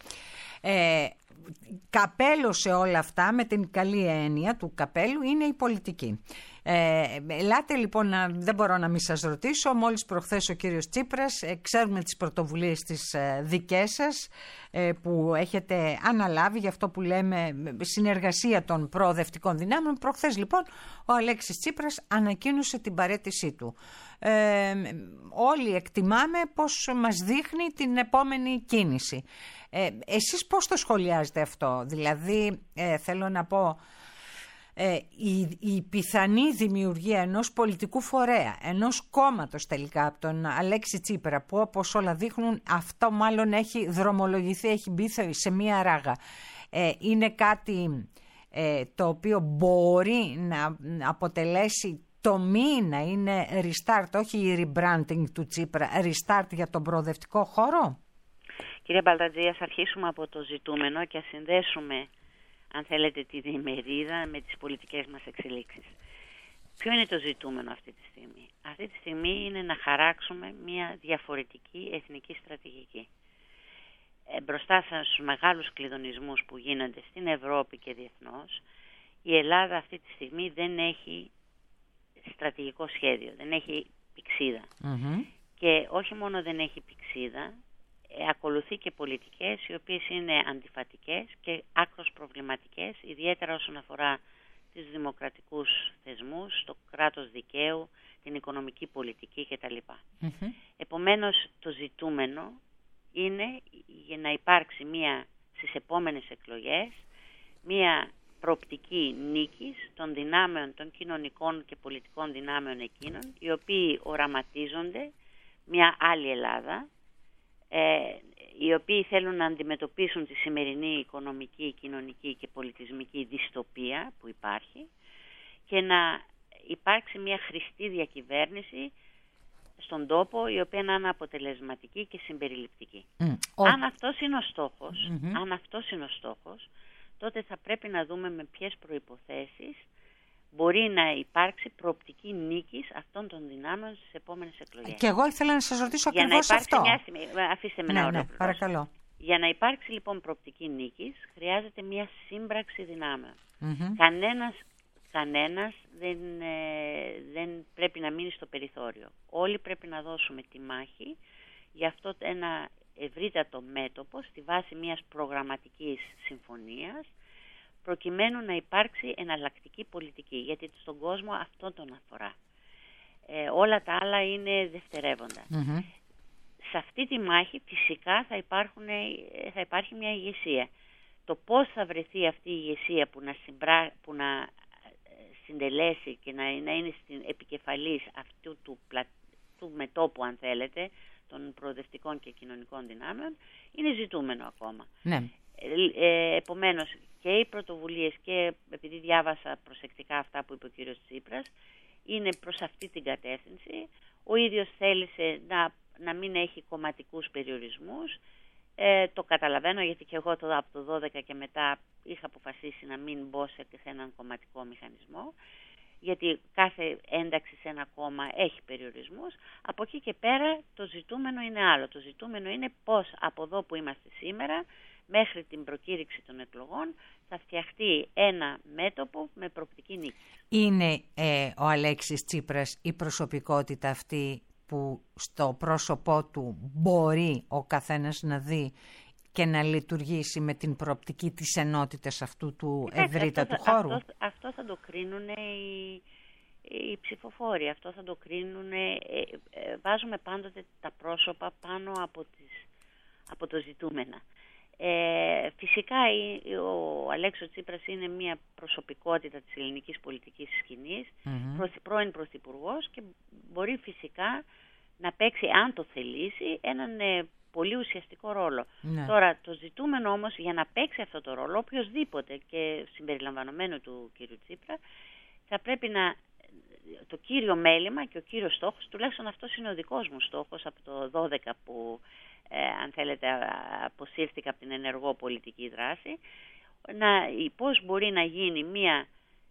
Ε, καπέλο σε όλα αυτά, με την καλή έννοια του καπέλου, είναι η πολιτική. Ε, ελάτε λοιπόν, να, δεν μπορώ να μην σας ρωτήσω, μόλις προχθές ο κύριος Τσίπρας, ε, ξέρουμε τις πρωτοβουλίες τις ε, δικές σας ε, που έχετε αναλάβει για αυτό που λέμε συνεργασία των προοδευτικών δυνάμεων. Προχθές λοιπόν ο Αλέξης Τσίπρας ανακοίνωσε την παραίτησή του. Ε, όλοι εκτιμάμε πως μας δείχνει την επόμενη κίνηση. Ε, εσείς πώς το σχολιάζετε αυτό? Δηλαδή ε, θέλω να πω ε, η, η πιθανή δημιουργία ενός πολιτικού φορέα, ενός κόμματος τελικά από τον Αλέξη Τσίπρα, που όπως όλα δείχνουν αυτό μάλλον έχει δρομολογηθεί, έχει μπει σε μία ράγα, ε, είναι κάτι ε, το οποίο μπορεί να αποτελέσει τομή, να είναι restart, όχι η rebranding του Τσίπρα, restart για τον προοδευτικό χώρο? Κύριε Μπαλτατζή, ας αρχίσουμε από το ζητούμενο και ας συνδέσουμε, αν θέλετε, τη διημερίδα με τις πολιτικές μας εξελίξεις. Ποιο είναι το ζητούμενο αυτή τη στιγμή? Αυτή τη στιγμή είναι να χαράξουμε μια διαφορετική εθνική στρατηγική. Ε, μπροστά στους μεγάλους κλειδονισμούς που γίνονται στην Ευρώπη και διεθνώς, η Ελλάδα αυτή τη στιγμή δεν έχει στρατηγικό σχέδιο, δεν έχει πηξίδα. Mm-hmm. Και όχι μόνο δεν έχει πηξίδα, ε, ακολουθεί και πολιτικές οι οποίες είναι αντιφατικές και άκρως προβληματικές, ιδιαίτερα όσον αφορά τους δημοκρατικούς θεσμούς, το κράτος δικαίου, την οικονομική πολιτική κτλ. Mm-hmm. Επομένως, το ζητούμενο είναι για να υπάρξει μία, στις επόμενες εκλογές, μία προοπτική νίκης των δυνάμεων, των κοινωνικών και πολιτικών δυνάμεων εκείνων, οι οποίοι οραματίζονται μια άλλη Ελλάδα, ε, οι οποίοι θέλουν να αντιμετωπίσουν τη σημερινή οικονομική, κοινωνική και πολιτισμική δυστοπία που υπάρχει και να υπάρξει μια χρηστή διακυβέρνηση στον τόπο, η οποία να είναι αποτελεσματική και συμπεριληπτική. Mm. Αν αυτός είναι ο στόχος, mm-hmm. αν αυτός είναι ο στόχος, τότε θα πρέπει να δούμε με ποιες προϋποθέσεις μπορεί να υπάρξει προοπτική νίκης αυτών των δυνάμεων στις επόμενες εκλογές. Και εγώ ήθελα να σας ρωτήσω για ακριβώς να αυτό. Μια στιγμή, αφήστε με ναι, να ναι, παρακαλώ. Για να υπάρξει λοιπόν προοπτική νίκης, χρειάζεται μια σύμπραξη δυνάμεων. Mm-hmm. Κανένας, κανένας δεν, ε, δεν πρέπει να μείνει στο περιθώριο. Όλοι πρέπει να δώσουμε τη μάχη για αυτό ένα ευρύτατο μέτωπο στη βάση μιας προγραμματικής συμφωνίας, προκειμένου να υπάρξει εναλλακτική πολιτική, γιατί στον κόσμο αυτό τον αφορά. Ε, όλα τα άλλα είναι δευτερεύοντα. Mm-hmm. Σε αυτή τη μάχη φυσικά θα, υπάρχουν, θα υπάρχει μια ηγεσία. Το πώς θα βρεθεί αυτή η ηγεσία που να, συμπρά, που να συντελέσει και να, να είναι στην επικεφαλής αυτού του, πλα, του μετώπου, αν θέλετε, των προοδευτικών και κοινωνικών δυνάμεων, είναι ζητούμενο ακόμα. Ναι. Ε, ε, επομένως, και οι πρωτοβουλίες, και επειδή διάβασα προσεκτικά αυτά που είπε ο κύριος Τσίπρας, είναι προς αυτή την κατεύθυνση. Ο ίδιος θέλησε να, να μην έχει κομματικούς περιορισμούς. Ε, το καταλαβαίνω, γιατί και εγώ το, από το δώδεκα και μετά είχα αποφασίσει να μην μπω σε έναν κομματικό μηχανισμό, γιατί κάθε ένταξη σε ένα κόμμα έχει περιορισμούς. Από εκεί και πέρα το ζητούμενο είναι άλλο. Το ζητούμενο είναι πώς από εδώ που είμαστε σήμερα μέχρι την προκήρυξη των εκλογών θα φτιαχτεί ένα μέτωπο με προοπτική νίκη. Είναι ε, ο Αλέξης Τσίπρας η προσωπικότητα αυτή που στο πρόσωπό του μπορεί ο καθένας να δει και να λειτουργήσει με την προοπτική της ενότητας αυτού του ευρύτατου χώρου? Αυτό, αυτό θα το κρίνουν οι, οι ψηφοφόροι, αυτό θα το κρίνουν, ε, ε, βάζουμε πάντοτε τα πρόσωπα πάνω από, τις, από το ζητούμενα. Ε, φυσικά ο Αλέξης Τσίπρας είναι μια προσωπικότητα της ελληνικής πολιτικής σκηνής, mm-hmm. πρώην πρωθυπουργός, και μπορεί φυσικά να παίξει, αν το θελήσει, έναν ε, πολύ ουσιαστικό ρόλο. Ναι. Τώρα το ζητούμενο όμως για να παίξει αυτό το ρόλο, οποιοσδήποτε και συμπεριλαμβανομένου του κύριου Τσίπρα, θα πρέπει να, το κύριο μέλημα και ο κύριος στόχος, τουλάχιστον αυτός είναι ο δικός μου στόχος από το δώδεκα που ε, αν θέλετε αποσύρθηκα από την ενεργό πολιτική δράση, να, πώς μπορεί να γίνει μια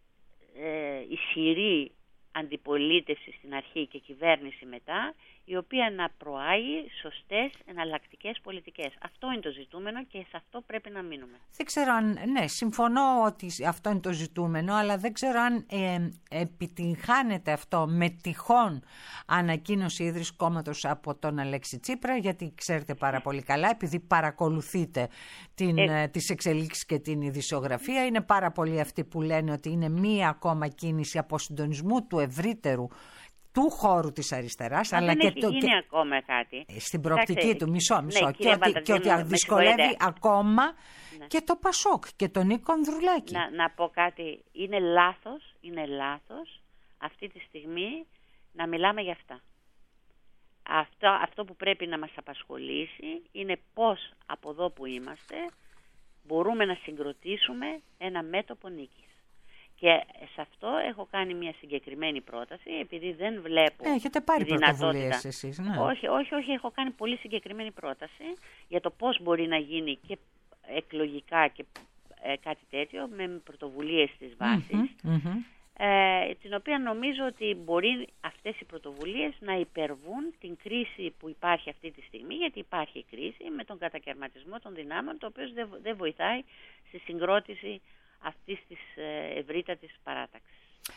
ε, ισχυρή αντιπολίτευση στην αρχή και κυβέρνηση μετά, η οποία να προάγει σωστές εναλλακτικές πολιτικές. Αυτό είναι το ζητούμενο και σε αυτό πρέπει να μείνουμε. Δεν ξέρω αν, ναι, συμφωνώ ότι αυτό είναι το ζητούμενο, αλλά δεν ξέρω αν ε, επιτυγχάνεται αυτό με τυχόν ανακοίνωση ίδρυσης κόμματος από τον Αλέξη Τσίπρα, γιατί ξέρετε πάρα πολύ καλά, επειδή παρακολουθείτε την, ε, τις εξελίξεις και την ειδησιογραφία, είναι πάρα πολλοί αυτοί που λένε ότι είναι μία ακόμα κίνηση αποσυντονισμού του ευρύτερου του χώρου της αριστεράς, αλλά δεν και έχει το, γίνει και, ακόμα κάτι. στην προοπτική Άξε, του, μισό, μισό, ναι, και, ότι, και ότι δυσκολεύει ακόμα ναι. και το Πασόκ και τον Νίκο Ανδρουλάκη. Να, να πω κάτι, είναι λάθος, είναι λάθος αυτή τη στιγμή να μιλάμε για αυτά. Αυτό, αυτό που πρέπει να μας απασχολήσει είναι πώς από εδώ που είμαστε μπορούμε να συγκροτήσουμε ένα μέτωπο νίκης. Και σε αυτό έχω κάνει μια συγκεκριμένη πρόταση, επειδή δεν βλέπω. Έχετε πάρει πρωτοβουλίες εσείς, ναι. Όχι, όχι, όχι, έχω κάνει πολύ συγκεκριμένη πρόταση για το πώς μπορεί να γίνει και εκλογικά και ε, κάτι τέτοιο με πρωτοβουλίες της βάσης, mm-hmm, mm-hmm. Ε, την οποία νομίζω ότι μπορεί αυτές οι πρωτοβουλίες να υπερβούν την κρίση που υπάρχει αυτή τη στιγμή, γιατί υπάρχει κρίση με τον κατακαιρματισμό των δυνάμεων, το οποίο δεν, δεν βοηθάει στη συγκρότηση αυτής της ευρύτατης παράταξης.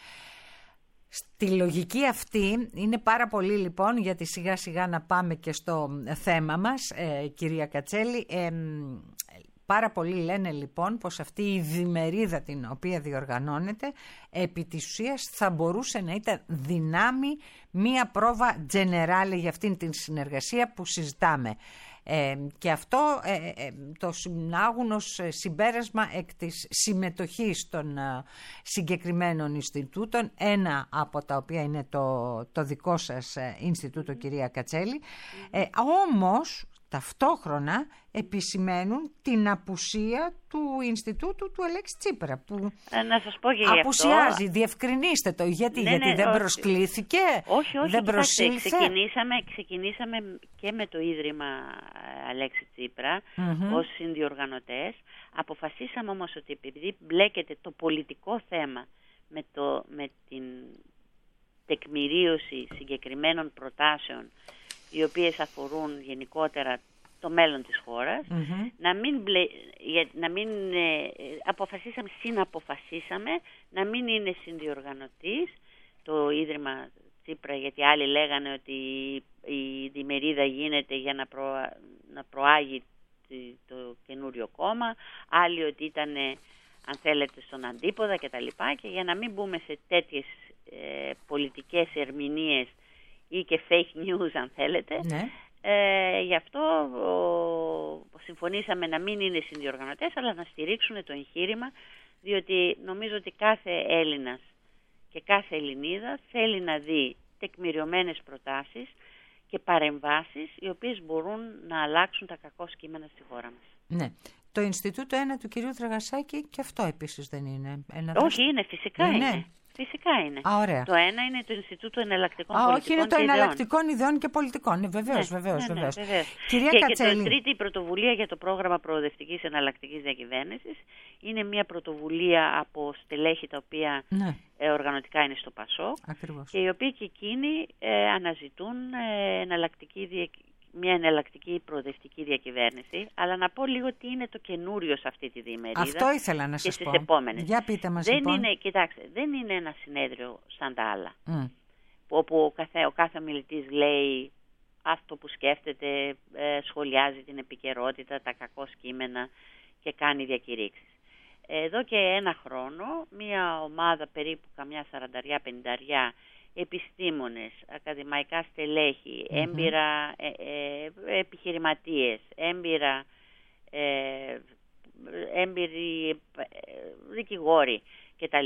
Στη λογική αυτή είναι πάρα πολύ, λοιπόν, γιατί σιγά σιγά να πάμε και στο θέμα μας, ε, κυρία Κατσέλη, ε, πάρα πολλοί λένε λοιπόν πως αυτή η διμερίδα την οποία διοργανώνεται επί της ουσίας θα μπορούσε να ήταν δυνάμει μία πρόβα τζενεράλε για αυτήν την συνεργασία που συζητάμε. Ε, και αυτό ε, ε, το συνάγουν ως συμπέρασμα εκ της συμμετοχής των ε, συγκεκριμένων Ινστιτούτων, ένα από τα οποία είναι το, το δικό σας ε, Ινστιτούτο, κυρία Κατσέλη. Ε, όμως, ταυτόχρονα επισημαίνουν την απουσία του Ινστιτούτου του Αλέξη Τσίπρα, που ε, να σας πω και απουσιάζει. αυτό. Διευκρινίστε το, γιατί, ναι, γιατί ναι, δεν όχι. προσκλήθηκε, όχι, όχι, δεν κοιτάξτε, προσήλθε. Ξεκινήσαμε, ξεκινήσαμε και με το Ίδρυμα Αλέξη Τσίπρα mm-hmm. ως συνδιοργανωτές. Αποφασίσαμε όμως ότι επειδή μπλέκεται το πολιτικό θέμα με, το, με την τεκμηρίωση συγκεκριμένων προτάσεων, οι οποίες αφορούν γενικότερα το μέλλον της χώρας, mm-hmm. να μην, μπλε, να μην ε, αποφασίσαμε, συναποφασίσαμε να μην είναι συνδιοργανωτής το Ίδρυμα Τσίπρα, γιατί άλλοι λέγανε ότι η διμερίδα γίνεται για να, προ, να προάγει το καινούριο κόμμα, άλλοι ότι ήταν, αν θέλετε, στον αντίποδα κτλ. Και για να μην μπούμε σε τέτοιες ε, πολιτικές ερμηνείες ή και fake news, αν θέλετε, ναι. ε, γι' αυτό ο, συμφωνήσαμε να μην είναι συνδιοργανωτές, αλλά να στηρίξουν το εγχείρημα, διότι νομίζω ότι κάθε Έλληνας και κάθε Ελληνίδα θέλει να δει τεκμηριωμένες προτάσεις και παρεμβάσεις οι οποίες μπορούν να αλλάξουν τα κακό κείμενα στη χώρα μας. Ναι. Το Ινστιτούτο ένα του κυρίου Δραγασάκη και αυτό επίσης δεν είναι ένα... Όχι, είναι, φυσικά είναι. είναι. Φυσικά είναι. Α, ωραία. Το ένα είναι το Ινστιτούτο Εναλλακτικών Α, Πολιτικών. Όχι, είναι το και Εναλλακτικών Ιδεών και Πολιτικών. Ναι, βεβαίως, ναι, βεβαίως, ναι, βεβαίως. Ναι, βεβαίως. Κυρία και, Κατσέλη. Και το τρίτη πρωτοβουλία για το πρόγραμμα προοδευτικής εναλλακτικής διακυβέρνησης είναι μια πρωτοβουλία από στελέχη τα οποία ναι. ε, οργανωτικά είναι στο ΠΑΣΟΚ. Ακριβώς. Και οι οποίοι και εκείνοι ε, αναζητούν ε, εναλλακτική διακυβέρνηση. Μια εναλλακτική προοδευτική διακυβέρνηση, αλλά να πω λίγο τι είναι το καινούριο σε αυτή τη διημερίδα. Αυτό ήθελα να σας και πω. Στις επόμενες. Για πείτε μας, δεν λοιπόν. Είναι, κοιτάξτε, δεν είναι ένα συνέδριο σαν τα άλλα, mm. όπου ο κάθε, ο κάθε μιλητής λέει αυτό που σκέφτεται, ε, σχολιάζει την επικαιρότητα, τα κακό κείμενα και κάνει διακηρύξεις. Εδώ και ένα χρόνο, μια ομάδα περίπου καμιά σαρανταριά, πενηνταριά επιστήμονες, ακαδημαϊκά στελέχη, mm-hmm. έμπειρα ε, ε, επιχειρηματίες, έμπειρα, ε, έμπειροι ε, δικηγόροι κτλ.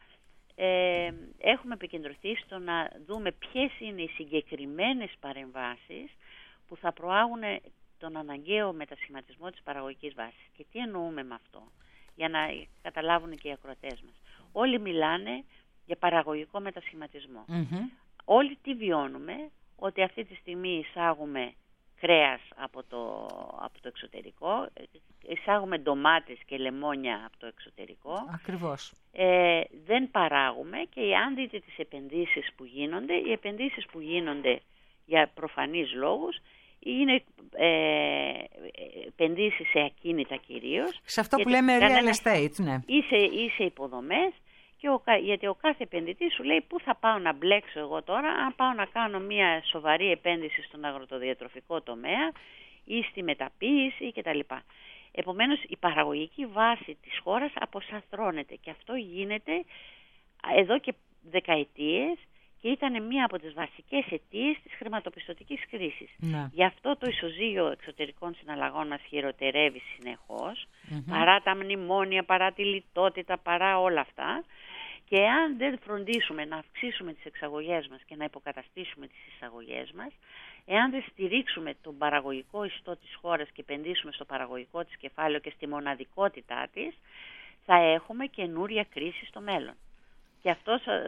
Ε, έχουμε επικεντρωθεί στο να δούμε ποιες είναι οι συγκεκριμένες παρεμβάσεις που θα προάγουν τον αναγκαίο μετασχηματισμό της παραγωγικής βάσης. Και τι εννοούμε με αυτό, για να καταλάβουν και οι ακροατές μας. Όλοι μιλάνε για παραγωγικό μετασχηματισμό. Mm-hmm. Όλοι τι βιώνουμε, ότι αυτή τη στιγμή εισάγουμε κρέας από το, από το εξωτερικό, εισάγουμε ντομάτες και λεμόνια από το εξωτερικό. Ακριβώς. Ε, δεν παράγουμε και αν δείτε τις επενδύσεις που γίνονται, οι επενδύσεις που γίνονται για προφανείς λόγους είναι ε, επενδύσεις σε ακίνητα κυρίως. Σε αυτό που λέμε real estate, ναι. Ή σε, ή σε υποδομές. Και ο, γιατί ο κάθε επενδυτής σου λέει πού θα πάω να μπλέξω εγώ τώρα, αν πάω να κάνω μια σοβαρή επένδυση στον αγροτοδιατροφικό τομέα ή στη μεταποίηση κτλ. Επομένως η παραγωγική βάση της χώρας αποσαθρώνεται και αυτό γίνεται εδώ και δεκαετίες και ήταν μία από τις βασικές αιτίες της χρηματοπιστωτικής κρίσης. Ναι. Γι' αυτό το ισοζύγιο εξωτερικών συναλλαγών μας χειροτερεύει συνεχώς, mm-hmm. παρά τα μνημόνια, παρά τη λιτότητα, παρά όλα αυτά. Και αν δεν φροντίσουμε να αυξήσουμε τις εξαγωγές μας και να υποκαταστήσουμε τις εισαγωγές μας, εάν δεν στηρίξουμε τον παραγωγικό ιστό της χώρας και επενδύσουμε στο παραγωγικό της κεφάλαιο και στη μοναδικότητά της, θα έχουμε καινούρια κρίση στο μέλλον. Και αυτό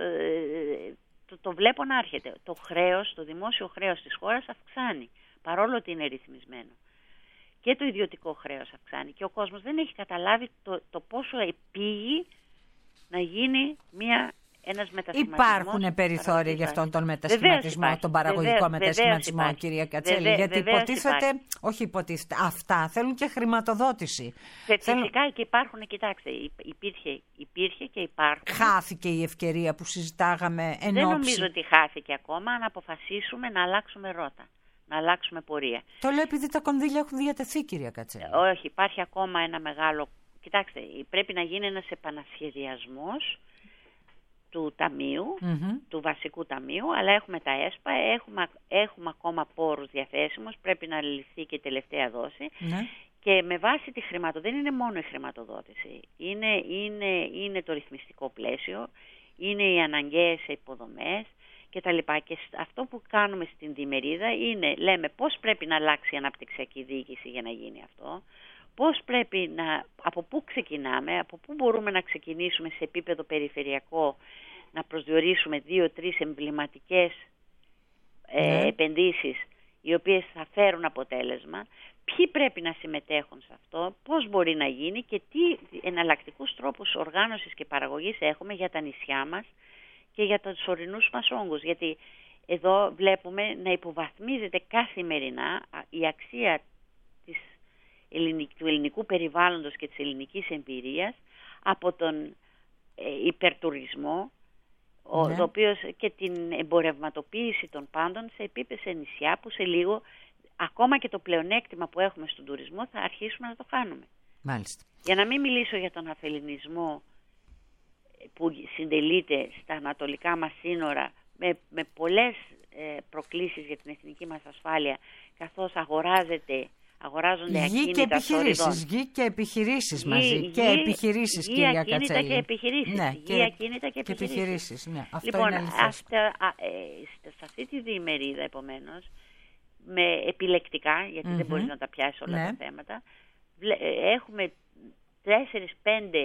ε, το, το βλέπω να έρχεται. Το χρέος, το δημόσιο χρέος της χώρας αυξάνει, παρόλο ότι είναι ρυθμισμένο. Και το ιδιωτικό χρέος αυξάνει. Και ο κόσμος δεν έχει καταλάβει το, το πόσο επήγει να γίνει μια, ένας μετασχηματισμός. Υπάρχουν περιθώρια για αυτόν τον μετασχηματισμό, τον παραγωγικό βεβαίως, μετασχηματισμό, βεβαίως κυρία Κατσέλη. Βεβαίως, γιατί βεβαίως υποτίθεται, υπάρχει. όχι υποτίθεται, αυτά θέλουν και χρηματοδότηση. Φυσικά θέλουν... και υπάρχουν, κοιτάξτε, υπήρχε, υπήρχε και υπάρχουν. Χάθηκε η ευκαιρία που συζητάγαμε εν Δεν όψη. νομίζω ότι χάθηκε ακόμα, αν αποφασίσουμε να αλλάξουμε ρότα. Να αλλάξουμε πορεία. Το λέω επειδή τα κονδύλια έχουν διατεθεί, κυρία Κατσέλη. Όχι, υπάρχει ακόμα ένα μεγάλο. Κοιτάξτε, πρέπει να γίνει ένας επανασχεδιασμός του ταμείου, Mm-hmm. του βασικού ταμείου, αλλά έχουμε τα ΕΣΠΑ, έχουμε, έχουμε ακόμα πόρους διαθέσιμους, πρέπει να ληφθεί και η τελευταία δόση. Ναι. Και με βάση τη χρηματοδότηση, δεν είναι μόνο η χρηματοδότηση, είναι, είναι, είναι το ρυθμιστικό πλαίσιο, είναι οι αναγκαίες υποδομές και τα λοιπά. Και αυτό που κάνουμε στην διμερίδα είναι, λέμε πώς πρέπει να αλλάξει η αναπτυξιακή διοίκηση για να γίνει αυτό, πώς πρέπει να, από πού ξεκινάμε, από πού μπορούμε να ξεκινήσουμε σε επίπεδο περιφερειακό να προσδιορίσουμε δύο-τρεις εμβληματικές ε, Ναι. επενδύσεις οι οποίες θα φέρουν αποτέλεσμα, ποιοι πρέπει να συμμετέχουν σε αυτό, πώς μπορεί να γίνει και τι εναλλακτικούς τρόπους οργάνωσης και παραγωγής έχουμε για τα νησιά μας και για τους ορεινούς μας όγκους. Γιατί εδώ βλέπουμε να υποβαθμίζεται καθημερινά η αξία της του ελληνικού περιβάλλοντος και της ελληνικής εμπειρίας από τον ε, υπερτουρισμό, ο, Ναι. το οποίος και την εμπορευματοποίηση των πάντων σε επίπεδο σε νησιά που σε λίγο, ακόμα και το πλεονέκτημα που έχουμε στον τουρισμό, θα αρχίσουμε να το χάνουμε. Μάλιστα. Για να μην μιλήσω για τον αφελινισμό που συντελείται στα ανατολικά μας σύνορα με, με πολλές ε, προκλήσεις για την εθνική μας ασφάλεια, καθώς αγοράζεται αγοράζονται Γη και ακίνητα επιχειρήσεις, γη και επιχειρήσεις Γη, μαζί. γη, και επιχειρήσεις, γη, κυρία ακίνητα Κατσέλη. και επιχειρήσεις. Ναι, Γη, και, ακίνητα και και επιχειρήσεις. επιχειρήσεις. Ναι, αυτό Λοιπόν, είναι αληθές. αυτά, α, ε, σε αυτή τη διημερίδα, επομένως, με επιλεκτικά, γιατί Mm-hmm. δεν μπορείς να τα πιάσεις όλα Ναι. τα θέματα, βλέ, ε, έχουμε τέσσερις πέντε,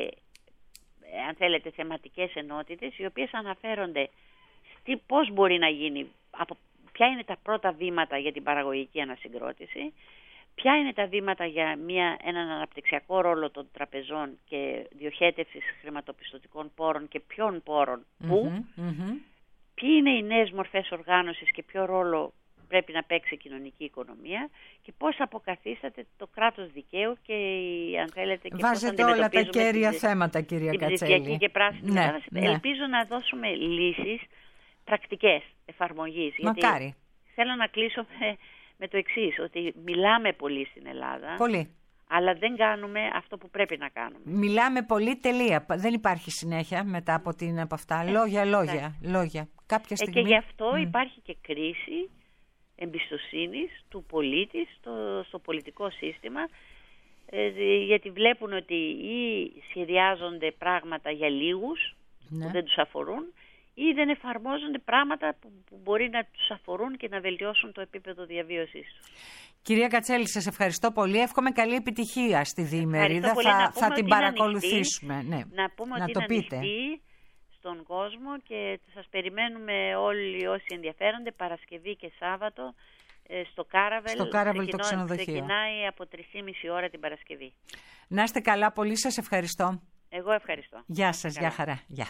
ε, αν θέλετε, θεματικές ενότητες, οι οποίες αναφέρονται στη, πώς μπορεί να γίνει, από, ποια είναι τα πρώτα βήματα για την παραγωγική ανασυγκρότηση, ποια είναι τα βήματα για μια, έναν αναπτυξιακό ρόλο των τραπεζών και διοχέτευσης χρηματοπιστωτικών πόρων και ποιων πόρων πού, Mm-hmm, mm-hmm. ποιοι είναι οι νέες μορφές οργάνωσης και ποιο ρόλο πρέπει να παίξει η κοινωνική οικονομία και πώς αποκαθίσταται το κράτος δικαίου και, αν θέλετε, και Βάζετε πώς όλα τα αντιμετωπίζουμε κέρια την, θέματα, κυρία την Κατσέλη. ψηφιακή και πράσινη Ναι, μετάβαση. ναι. Ελπίζω να δώσουμε λύσεις πρακτικές εφαρμογής. Μακάρι. Γιατί θέλω να κλείσω με, με το εξής, ότι μιλάμε πολύ στην Ελλάδα, Πολύ. αλλά δεν κάνουμε αυτό που πρέπει να κάνουμε. Μιλάμε πολύ, τελεία. Δεν υπάρχει συνέχεια μετά από, την, από αυτά. Λόγια, λόγια, λόγια. Κάποια Ε, στιγμή... και γι' αυτό Mm. υπάρχει και κρίση εμπιστοσύνης του πολίτη στο, στο πολιτικό σύστημα, ε, γιατί βλέπουν ότι ή σχεδιάζονται πράγματα για λίγους, Ναι. που δεν τους αφορούν, ή δεν εφαρμόζονται πράγματα που, που μπορεί να τους αφορούν και να βελτιώσουν το επίπεδο διαβίωσής τους. Κυρία Κατσέλη, σας ευχαριστώ πολύ. Εύχομαι καλή επιτυχία στη διημερίδα. πολύ. Να Θα, πούμε θα την ότι είναι παρακολουθήσουμε. ανοιχτή. Ναι. Να πούμε να ότι το είναι πείτε. ανοιχτή στον κόσμο και σας περιμένουμε όλοι όσοι ενδιαφέρονται Παρασκευή και Σάββατο ε, στο Κάραβελ. Στο Κάραβελ το Ξεκινώ- ξενοδοχείο. Ξεκινάει από τρεις και μισή ώρα την Παρασκευή. Να είστε καλά, πολύ σας ευχαριστώ. Εγώ ευχαριστώ. Γεια σας, Καλά. γεια χαρά. Γεια.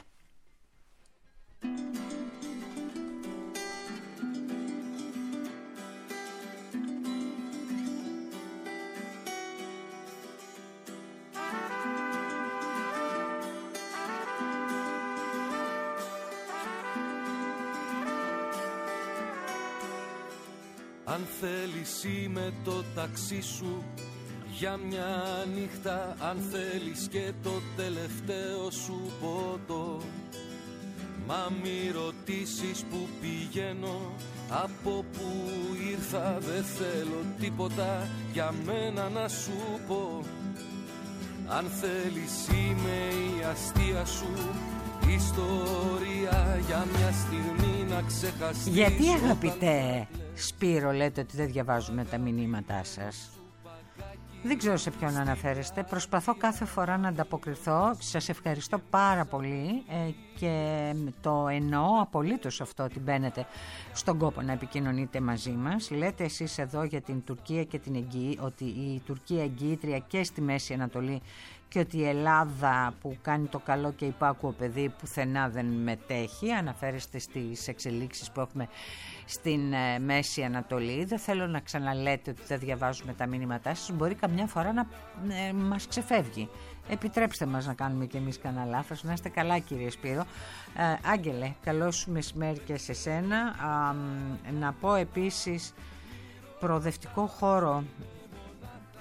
Αν θέλεις είμαι το ταξί σου για μια νύχτα, αν θέλεις και το τελευταίο σου ποτό. Μα μη ρωτήσεις που πηγαίνω, από που ήρθα, δεν θέλω τίποτα για μένα να σου πω. Αν θέλεις είμαι η αστεία σου ιστορία για μια στιγμή να ξεχαστείς. Γιατί, όταν αγαπητέ Σπύρο, λέτε ότι δεν διαβάζουμε τα μηνύματά σας? Δεν ξέρω σε ποιον αναφέρεστε. Προσπαθώ κάθε φορά να ανταποκριθώ. Σας ευχαριστώ πάρα πολύ ε, και το εννοώ απολύτως αυτό, ότι μπαίνετε στον κόπο να επικοινωνείτε μαζί μας. Λέτε εσείς εδώ για την Τουρκία και την εγγύη, ότι η Τουρκία εγγύητρια και στη Μέση Ανατολή και ότι η Ελλάδα που κάνει το καλό και υπάκουο παιδί πουθενά δεν μετέχει. Αναφέρεστε στις εξελίξεις που έχουμε στην ε, Μέση Ανατολή. Δεν θέλω να ξαναλέτε ότι δεν διαβάζουμε τα μήνυματά σας. Μπορεί καμιά φορά να ε, μας ξεφεύγει. Επιτρέψτε μας να κάνουμε κι εμείς κανένα λάθος. Να είστε καλά, κύριε Σπύρο. Ε, Άγγελε, καλό σου μεσημέρι και σε σένα. Α, να πω επίσης, προοδευτικό χώρο.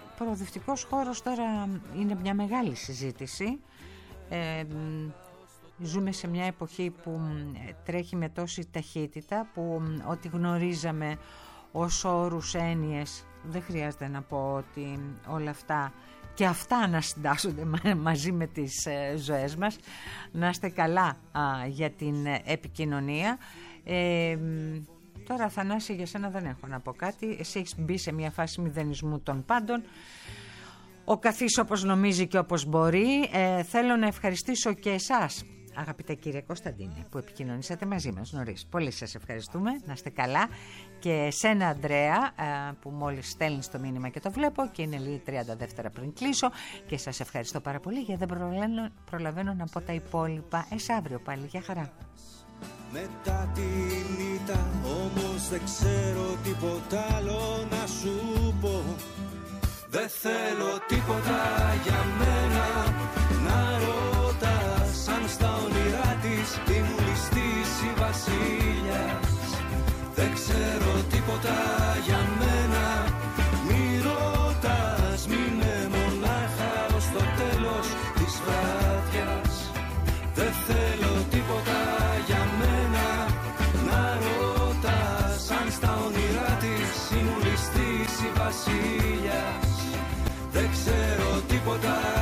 Προοδευτικός χώρος τώρα είναι μια μεγάλη συζήτηση. Ε, ζούμε σε μια εποχή που τρέχει με τόση ταχύτητα, που ό,τι γνωρίζαμε ως όρους, έννοιες, δεν χρειάζεται να πω ότι όλα αυτά και αυτά ανασυντάσσονται μαζί με τις ε, ζωές μας. Να είστε καλά α, για την επικοινωνία. ε, Τώρα, Θανάση, για σένα δεν έχω να πω κάτι. Εσύ έχεις μπει σε μια φάση μηδενισμού των πάντων. Ο καθής όπως νομίζει και όπως μπορεί. ε, Θέλω να ευχαριστήσω και εσάς, αγαπητέ κύριε Κωνσταντίνε, που επικοινωνήσατε μαζί μας νωρίς. Πολύ σας ευχαριστούμε, να είστε καλά. Και σένα, Ανδρέα, που μόλις στέλνει το μήνυμα και το βλέπω και είναι λίγη τριάντα δεύτερα πριν κλείσω. Και σας ευχαριστώ πάρα πολύ, γιατί δεν προλαβαίνω, προλαβαίνω να πω τα υπόλοιπα. Εσ' αύριο πάλι, για χαρά. Μετά την ήττα όμως δεν ξέρω τίποτα άλλο να σου πω. Δεν θέλω τίποτα για μένα να ρωτάς αν στα όνειρά της ήμουν ληστής ή βασίλιας. Δεν ξέρω τίποτα για μένα, μη ρωτάς, μη με μονάχα ως το τέλος της βραδιάς. Δεν θέλω τίποτα για μένα να ρωτάς αν στα όνειρά της ήμουν ληστής ή βασίλιας. Δεν ξέρω τίποτα